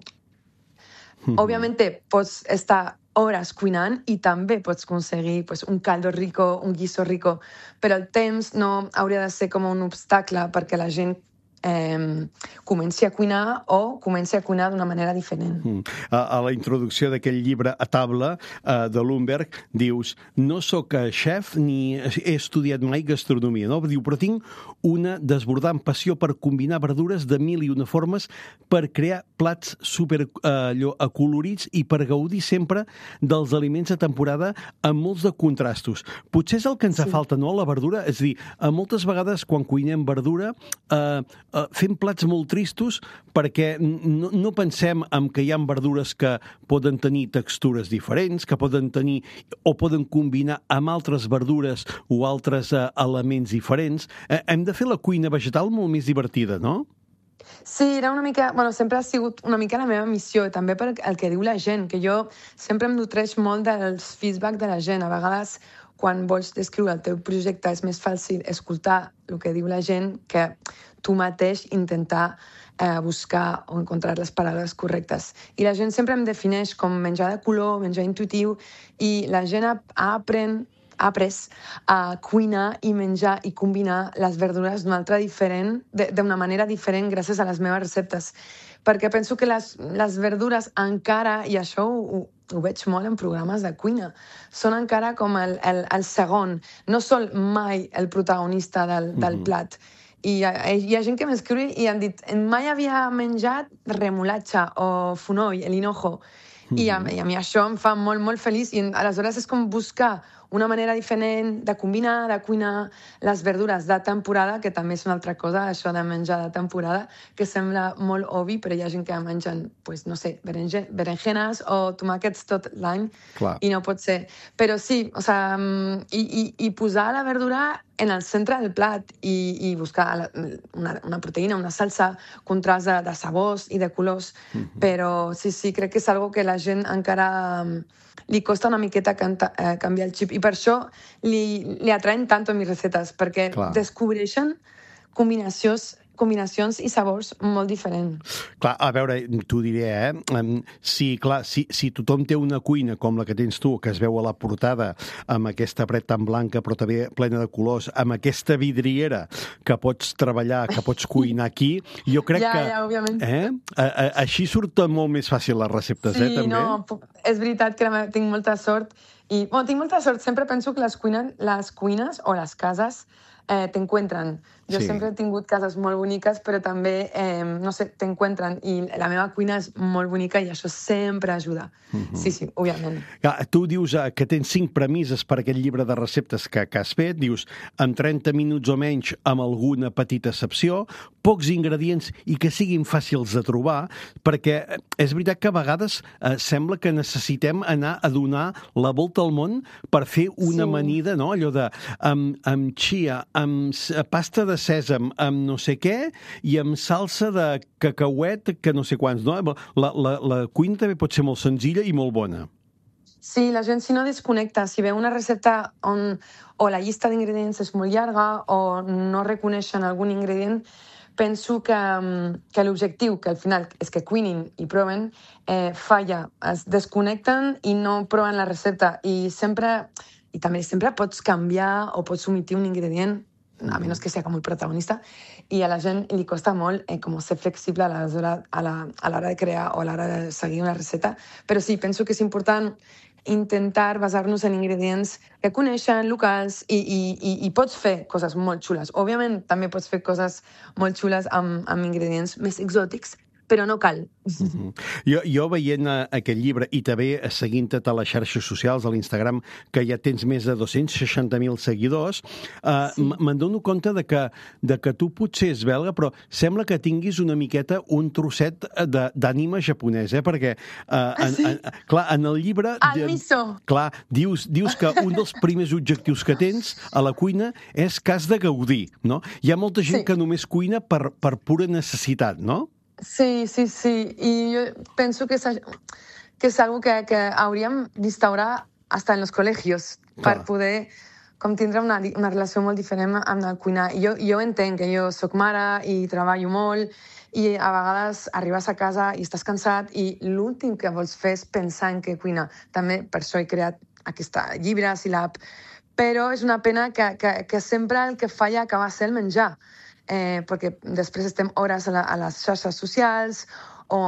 H: Òbviament pots estar hores cuinant i també pots aconseguir un caldo rico, un guiso rico, però el temps no hauria de ser com un obstacle perquè la gent comenci a cuinar o comenci a cuinar d'una manera diferent.
C: A la introducció d'aquell llibre A taula de Lumberg dius, no sóc xef ni he estudiat mai gastronomia, no? Diu, però tinc una desbordant passió per combinar verdures de 1001 formes per crear plats super acolorits i per gaudir sempre dels aliments de temporada amb molts de contrastos. Potser és el que ens falta, no?, la verdura. És a dir, moltes vegades quan cuinem verdura fem plats molt tristos perquè no pensem en que hi ha verdures que poden tenir textures diferents, que poden tenir o poden combinar amb altres verdures o altres elements diferents. Hem de fer la cuina vegetal molt més divertida, no?
H: Sí, era una mica... Bueno, sempre ha sigut una mica la meva missió, també per el que diu la gent, que jo sempre em nutreix molt dels feedback de la gent. A vegades, quan vols descriure el teu projecte, és més fàcil escoltar el que diu la gent que tu mateix intentar buscar o encontrar les paraules correctes. I la gent sempre em defineix com menjar de color, menjar intuïtiu, i la gent ha après a cuinar i menjar i combinar les verdures d'una manera diferent gràcies a les meves receptes. Perquè penso que les verdures encara, i això ho veig molt en programes de cuina, són encara com el segon, no són mai el protagonista del plat. I hi ha gent que m'escriu i han dit mai havia menjat remolatxa o fonoll, el hinojo. I a mi això em fa molt, molt feliç. I aleshores és com buscar una manera diferent de combinar, de cuinar les verdures de temporada, que també és una altra cosa, això de menjar de temporada, que sembla molt obvi, però hi ha gent que mengen, no sé, berenjenes o tomàquets tot l'any, i no pot ser. Però sí, i posar la verdura en el centre del plat i buscar una proteïna, una salsa, contrast de sabors i de colors. Però sí, crec que és algo que la gent encara li costa una miqueta canviar el xip. I per això li atraen tant a mis recetes, perquè descobreixen combinacions i sabors molt diferents.
C: Clar, a veure, t'ho diré, si tothom té una cuina com la que tens tu, que es veu a la portada, amb aquesta paret tan blanca però també plena de colors, amb aquesta vidriera que pots treballar, que pots cuinar aquí, jo crec que...
H: Ja, òbviament.
C: Així surten molt més fàcil les receptes, també?
H: Sí, no, és veritat que tinc molta sort. Tinc molta sort, sempre penso que les cuines o les cases t'encuentren. Jo sempre he tingut cases molt boniques, però també, no sé, t'encuentren. I la meva cuina és molt bonica i això sempre ajuda. Sí, òbviament.
C: Tu dius que tens 5 premisses per aquest llibre de receptes que has fet. Dius, en 30 minuts o menys, amb alguna petita excepció, pocs ingredients i que siguin fàcils de trobar, perquè és veritat que a vegades sembla que necessitem anar a donar la volta al món per fer una amanida, no? Allò de amb chia, amb pasta de sèsam, amb no sé què, i amb salsa de cacauet, que no sé quants, no? La cuina també pot ser molt senzilla i molt bona.
H: Sí, la gent si no desconnecta, si veu una recepta on o la llista d'ingredients és molt llarga o no reconeixen algun ingredient, penso que l'objectiu, que al final és que cuinin i proven, falla. Es desconnecten i no proven la recepta. I també sempre pots canviar o pots omitir un ingredient, a menys que sigui com el protagonista, i a la gent li costa molt com ser flexible a l'hora de crear o a l'hora de seguir una recepta. Però sí, penso que és important intentar basar-nos en ingredients que coneixen, locals, i pots fer coses molt xules. Òbviament, també pots fer coses molt xules amb ingredients més exòtics, però no cal.
C: Jo veient aquest llibre i també seguint-te a les xarxes socials, a l'Instagram, que ja tens més de 260.000 seguidors, me'n dono compte de que tu potser és belga, però sembla que tinguis una miqueta un trosset d'ànima japonès, perquè clar, en el llibre...
H: El miso!
C: Clar, dius que un dels primers objectius que tens a la cuina és que has de gaudir, no? Hi ha molta gent que només cuina per pura necessitat, no?
H: Sí. I jo penso que és algo que hauríem d'instaurar hasta en los colegios per poder tindre una relació molt diferent amb el cuinar. Jo entenc que jo soc mare i treballo molt i a vegades arribes a casa i estàs cansat i l'últim que vols fer és pensar en què cuinar. També per això he creat aquest llibre, Silab. Però és una pena que sempre el que falla acaba sent el menjar. Perquè després estem hores a les xarxes socials o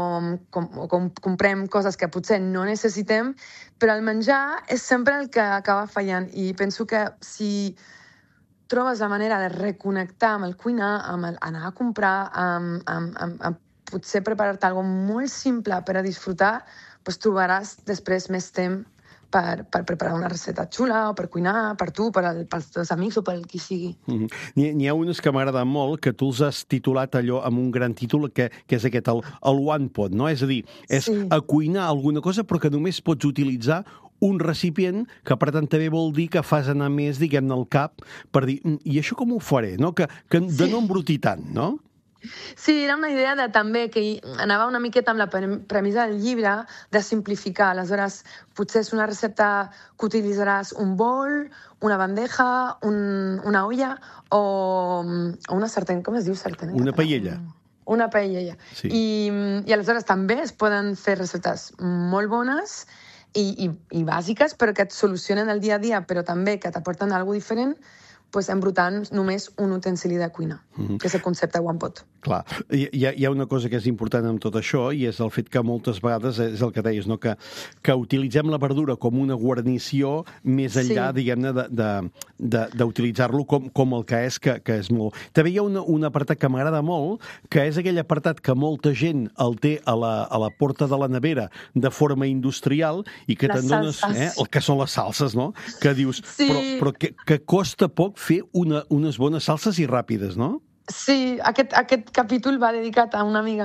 H: comprem coses que potser no necessitem, però el menjar és sempre el que acaba fallant. I penso que si trobes la manera de reconnectar amb el cuinar, amb anar a comprar, amb potser preparar-te alguna cosa molt simple per a disfrutar, doncs trobaràs després més temps per preparar una recepta xula o per cuinar, per tu, pels teus amics o per qui sigui.
C: N'hi ha unes que m'agraden molt, que tu els has titulat allò amb un gran títol, que és aquest, el one pot, no? És a dir, és a cuinar alguna cosa però que només pots utilitzar un recipient, que per tant també vol dir que fas anar més, diguem-ne, al cap per dir, i això com ho faré, no? Que de no embrutir tant, no?
H: Sí, era una idea de també que anava una miqueta amb la premissa del llibre de simplificar. Aleshores, potser és una recepta que utilitzaràs un bol, una bandeja, una olla o una sartén. Com es diu sartén?
C: Una paella.
H: Una paella.
C: Sí.
H: I aleshores també es poden fer receptes molt bones i bàsiques, però que et solucionen el dia a dia, però també que t'aporten alguna cosa diferent, pues, embrutant només un utensili de cuina, que és el concepte One Pot.
C: Clar, hi ha una cosa que és important amb tot això i és el fet que moltes vegades, és el que deies, no? que utilitzem la verdura com una guarnició més enllà, diguem-ne, d'utilitzar-lo com el que és molt... També hi ha un apartat que m'agrada molt, que és aquell apartat que molta gent el té a la porta de la nevera de forma industrial i que te'n dones... El que són les salses, no? Que dius, però que costa poc fer unes bones salses i ràpides, no?
H: Sí, aquest capítol va dedicat a una amiga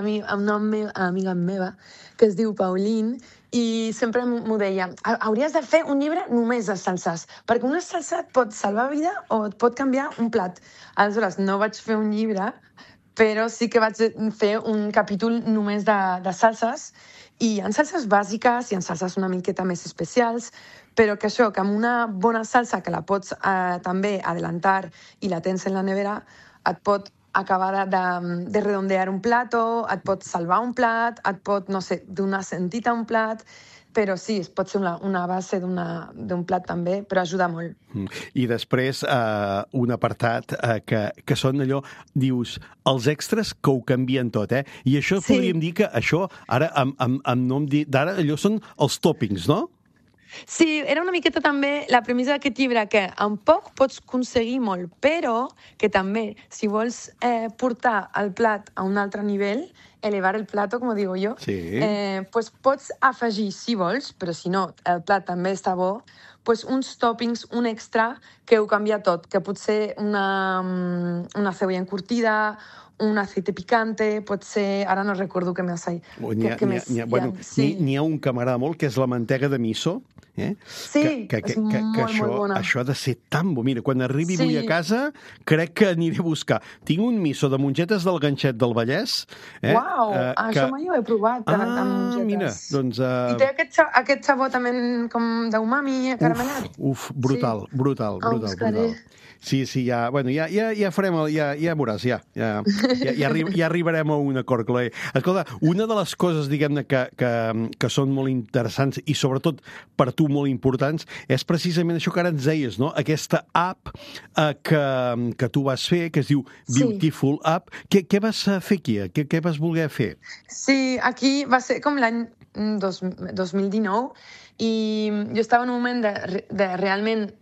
H: meva, que es diu Pauline, i sempre m'ho deia, hauries de fer un llibre només de salses, perquè una salsa et pot salvar vida o et pot canviar un plat. Aleshores, no vaig fer un llibre, però sí que vaig fer un capítol només de salses, i hi ha salses bàsiques, hi ha salses una miqueta més especials, però que això, que amb una bona salsa que la pots també adelantar i la tens en la nevera, et pot acabar de redondear un plato, et pot salvar un plat, et pot, no sé, donar sentit a un plat, però sí, es pot ser una base d'un plat també, però ajuda molt.
C: I després un apartat que són allò, dius, els extras que ho canvien tot, eh? I això podríem dir que això, ara, amb nom d'ara, allò són els tòpings, no?
H: Sí, era una miqueta també la premissa d'aquest llibre, que amb poc pots aconseguir molt, però que també, si vols portar el plat a un altre nivell, elevar el plato, com digo jo, pues pots afegir, si vols, però si no, el plat també està bo, pues uns toppings, un extra, que ho canvia tot, que pot ser una cebolla encurtida, un aceite picante, pot ser... Ara no recordo què més hi ha.
C: N'hi ha un que m'agrada molt, que és la mantega de miso.
H: Sí, és molt bona.
C: Això ha de ser tan bo. Mira, quan arribi avui a casa, crec que aniré a buscar. Tinc un miso de mongetes del Ganxet del Vallès.
H: Uau, això mai ho he provat, amb mongetes.
C: Mira, doncs...
H: I té aquest sabor també com d'umami, caramellat.
C: Brutal. Sí, ja farem, ja veuràs, ja arribarem a un acord, Chloe. Escolta, una de les coses, diguem-ne, que són molt interessants i sobretot per tu molt importants, és precisament això que ara ens deies, no? Aquesta app que tu vas fer, que es diu Beautiful App. Què vas fer aquí? Què vas voler fer?
H: Sí, aquí va ser com l'any 2019 i jo estava en un moment de realment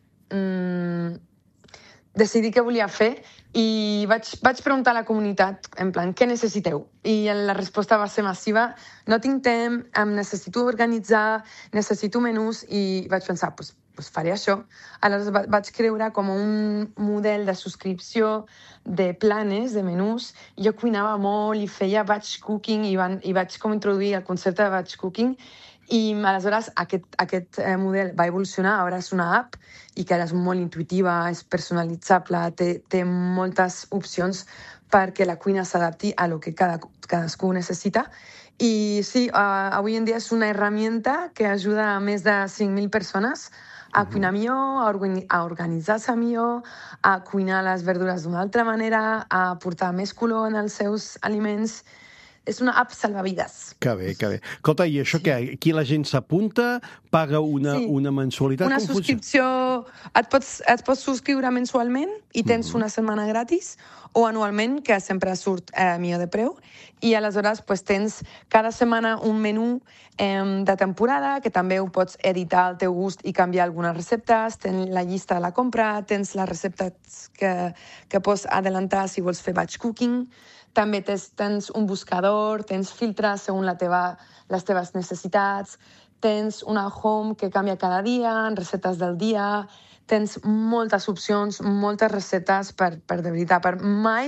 H: decidir què volia fer i vaig preguntar a la comunitat, en plan, què necessiteu? I la resposta va ser massiva, no tinc temps, em necessito organitzar, necessito menús, i vaig pensar, pues faré això. Aleshores vaig creure com un model de subscripció de planes, de menús. Jo cuinava molt i feia batch cooking i vaig com introduir el concepte de batch cooking. I aleshores aquest model va evolucionar, ara és una app i que ara és molt intuitiva, és personalitzable, té moltes opcions perquè la cuina s'adapti a lo que cadascú necessita. I sí, avui en dia és una herramienta que ajuda a més de 5.000 persones a cuinar millor, a organitzar-se millor, a cuinar les verdures d'una altra manera, a portar més color en els seus aliments. És una app salvavides.
C: Que bé. Escolta, i això què? Aquí la gent s'apunta, paga una mensualitat?
H: Una subscripció... Et pots subscriure mensualment i tens una setmana gratis, o anualment, que sempre surt millor de preu, i aleshores tens cada setmana un menú de temporada, que també ho pots editar al teu gust i canviar algunes receptes, tens la llista de la compra, tens les receptes que pots adelantar si vols fer batch cooking, també tens un buscador, tens filtres segons les teves necessitats, tens una home que canvia cada dia, receptes del dia, tens moltes opcions, moltes receptes per de veritat, per mai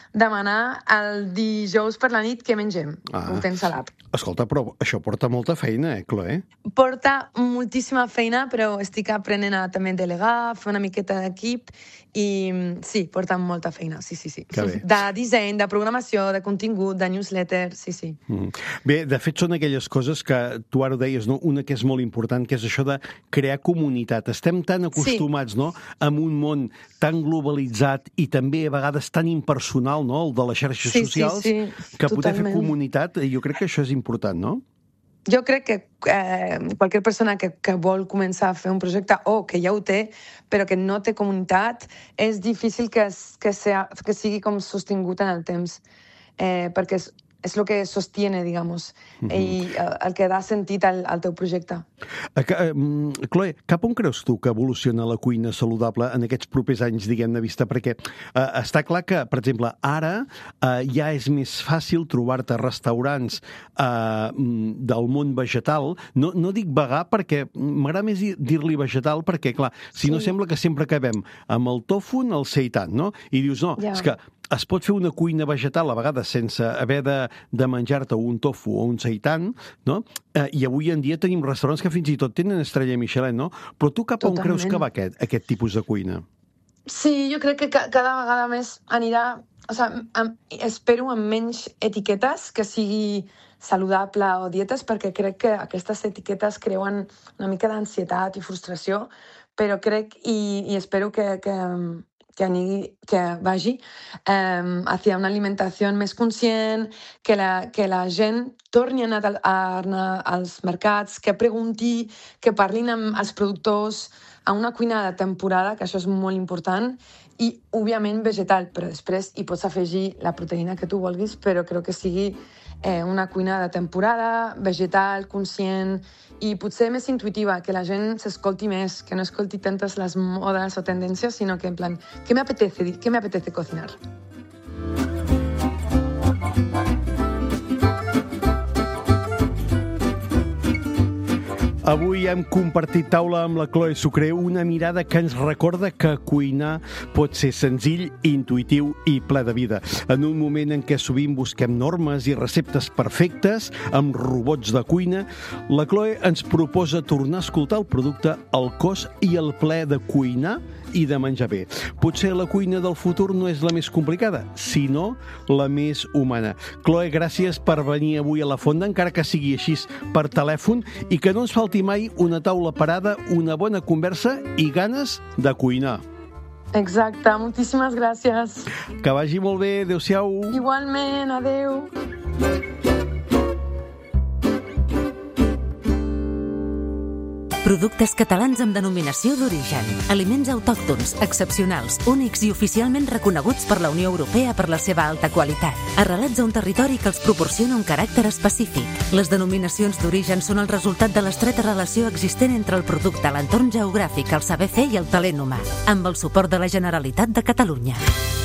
H: demanar el dijous per la nit què mengem. Ho tens a l'app.
C: Escolta, però això porta molta feina, Chloe?
H: Porta moltíssima feina, però estic aprenent a també delegar, fer una miqueta d'equip, i sí, porta molta feina, sí. De disseny, de programació, de contingut, de newsletter, sí.
C: Bé, de fet, són aquelles coses que tu ara ho deies, no? Una que és molt important, que és això de crear comunitat. Estem tan acostumats, no?, amb un món tan globalitzat i també a vegades tan impersonal, no?, el de les xarxes socials, que poder fer comunitat, jo crec que això és important, no?
H: Jo crec que qualsevol persona que vol començar a fer un projecte o que ja ho té, però que no té comunitat, és difícil que sigui com sostingut en el temps, perquè és el que sostiene, digamos, i el que dà sentit al teu projecte.
C: Chloe, cap on creus tu que evoluciona la cuina saludable en aquests propers anys, diguem-ne, vista? Perquè està clar que, per exemple, ara ja és més fàcil trobar-te restaurants del món vegetal. No dic vegà perquè m'agrada més dir-li vegetal perquè, clar, si no sembla que sempre acabem amb el tofu, el seitan, no? I dius, no, és que es pot fer una cuina vegetal a vegades sense haver de menjar-te un tofu o un seitan, no? I avui en dia tenim restaurants que fins i tot tenen estrella Michelin, no? Però tu cap on creus que va aquest tipus de cuina?
H: Sí, jo crec que cada vegada més anirà... O sigui, espero amb menys etiquetes, que sigui saludable o dietes, perquè crec que aquestes etiquetes creuen una mica d'ansietat i frustració, però crec i espero que vagi hacia una alimentació més conscient, que la gent torni a anar als mercats, que pregunti, que parlin amb els productors, a una cuina de temporada, que això és molt important, i, òbviament, vegetal, però després hi pots afegir la proteïna que tu vulguis, però crec que sigui una cuina de temporada, vegetal, conscient, i potser més intuitiva, que la gent s'escolti més, que no escolti tantes les modes o tendències, sinó que en plan, ¿qué me apetece cocinar?
C: Avui hem compartit taula amb la Chloe Sucre, una mirada que ens recorda que cuinar pot ser senzill, intuïtiu i ple de vida. En un moment en què sovint busquem normes i receptes perfectes amb robots de cuina, la Chloe ens proposa tornar a escoltar el producte, el cos i el plaer de cuinar i de menjar bé. Potser la cuina del futur no és la més complicada, sinó la més humana. Chloe, gràcies per venir avui a la Fonda, encara que sigui així per telèfon, i que no ens falti mai una taula parada, una bona conversa i ganes de cuinar.
H: Exacte, moltíssimes gràcies.
C: Que vagi molt bé, adéu-siau.
H: Igualment, adéu.
A: Productes catalans amb denominació d'origen. Aliments autòctons, excepcionals, únics i oficialment reconeguts per la Unió Europea per la seva alta qualitat. Arrelats a un territori que els proporciona un caràcter específic. Les denominacions d'origen són el resultat de l'estreta relació existent entre el producte, l'entorn geogràfic, el saber fer i el talent humà. Amb el suport de la Generalitat de Catalunya.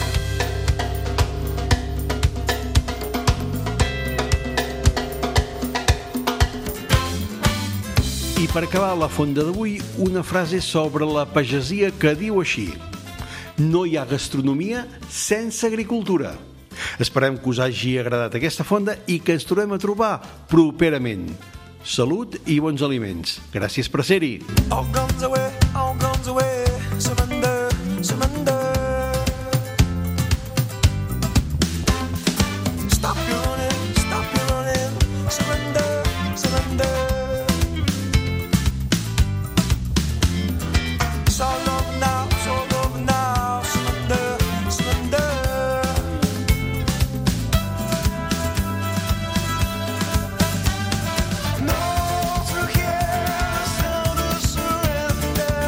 C: I per acabar la fonda d'avui, una frase sobre la pagesia que diu així: no hi ha gastronomia sense agricultura. Esperem que us hagi agradat aquesta fonda i que ens tornem a trobar properament. Salut i bons aliments. Gràcies per ser-hi. All guns away, surrender, surrender. Stop your running, surrender, surrender. Surrender.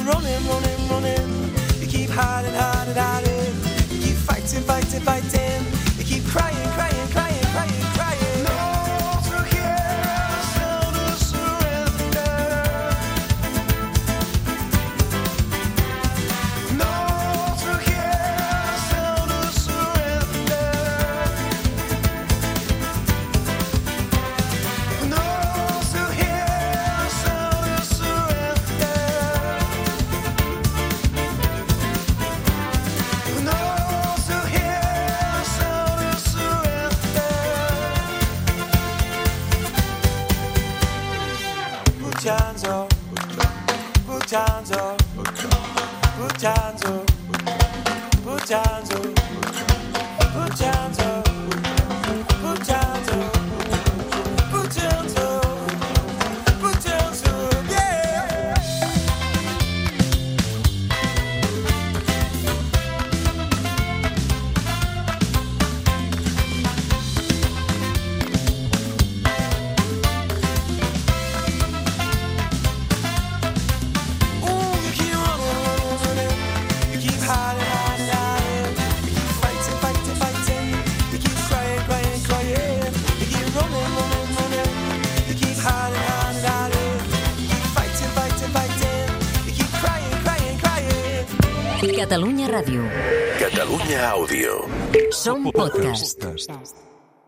I: running, running, running. You keep hiding, hiding, hiding. You keep fighting, fighting, fighting. You keep crying, crying, crying, crying, crying. No, to hear a sound of surrender. No, to hear a sound of surrender. No, to hear a sound of surrender. No, to hear a sound of surrender. Put your hands up, put your hands up, put your hands up, put your hands up, put your hands up, put your hands up, put your hands up, put your hands up, yeah. Ooh, you keep running, running, you keep hiding, hiding, hiding. You keep fighting, fighting, fighting. You keep crying, crying, crying. You keep running, running, running. You keep hiding, hiding, hiding. You keep fighting, fighting, fighting. You keep crying, crying, crying.
A: Catalunya Ràdio.
B: Catalunya Àudio.
A: Som podcast.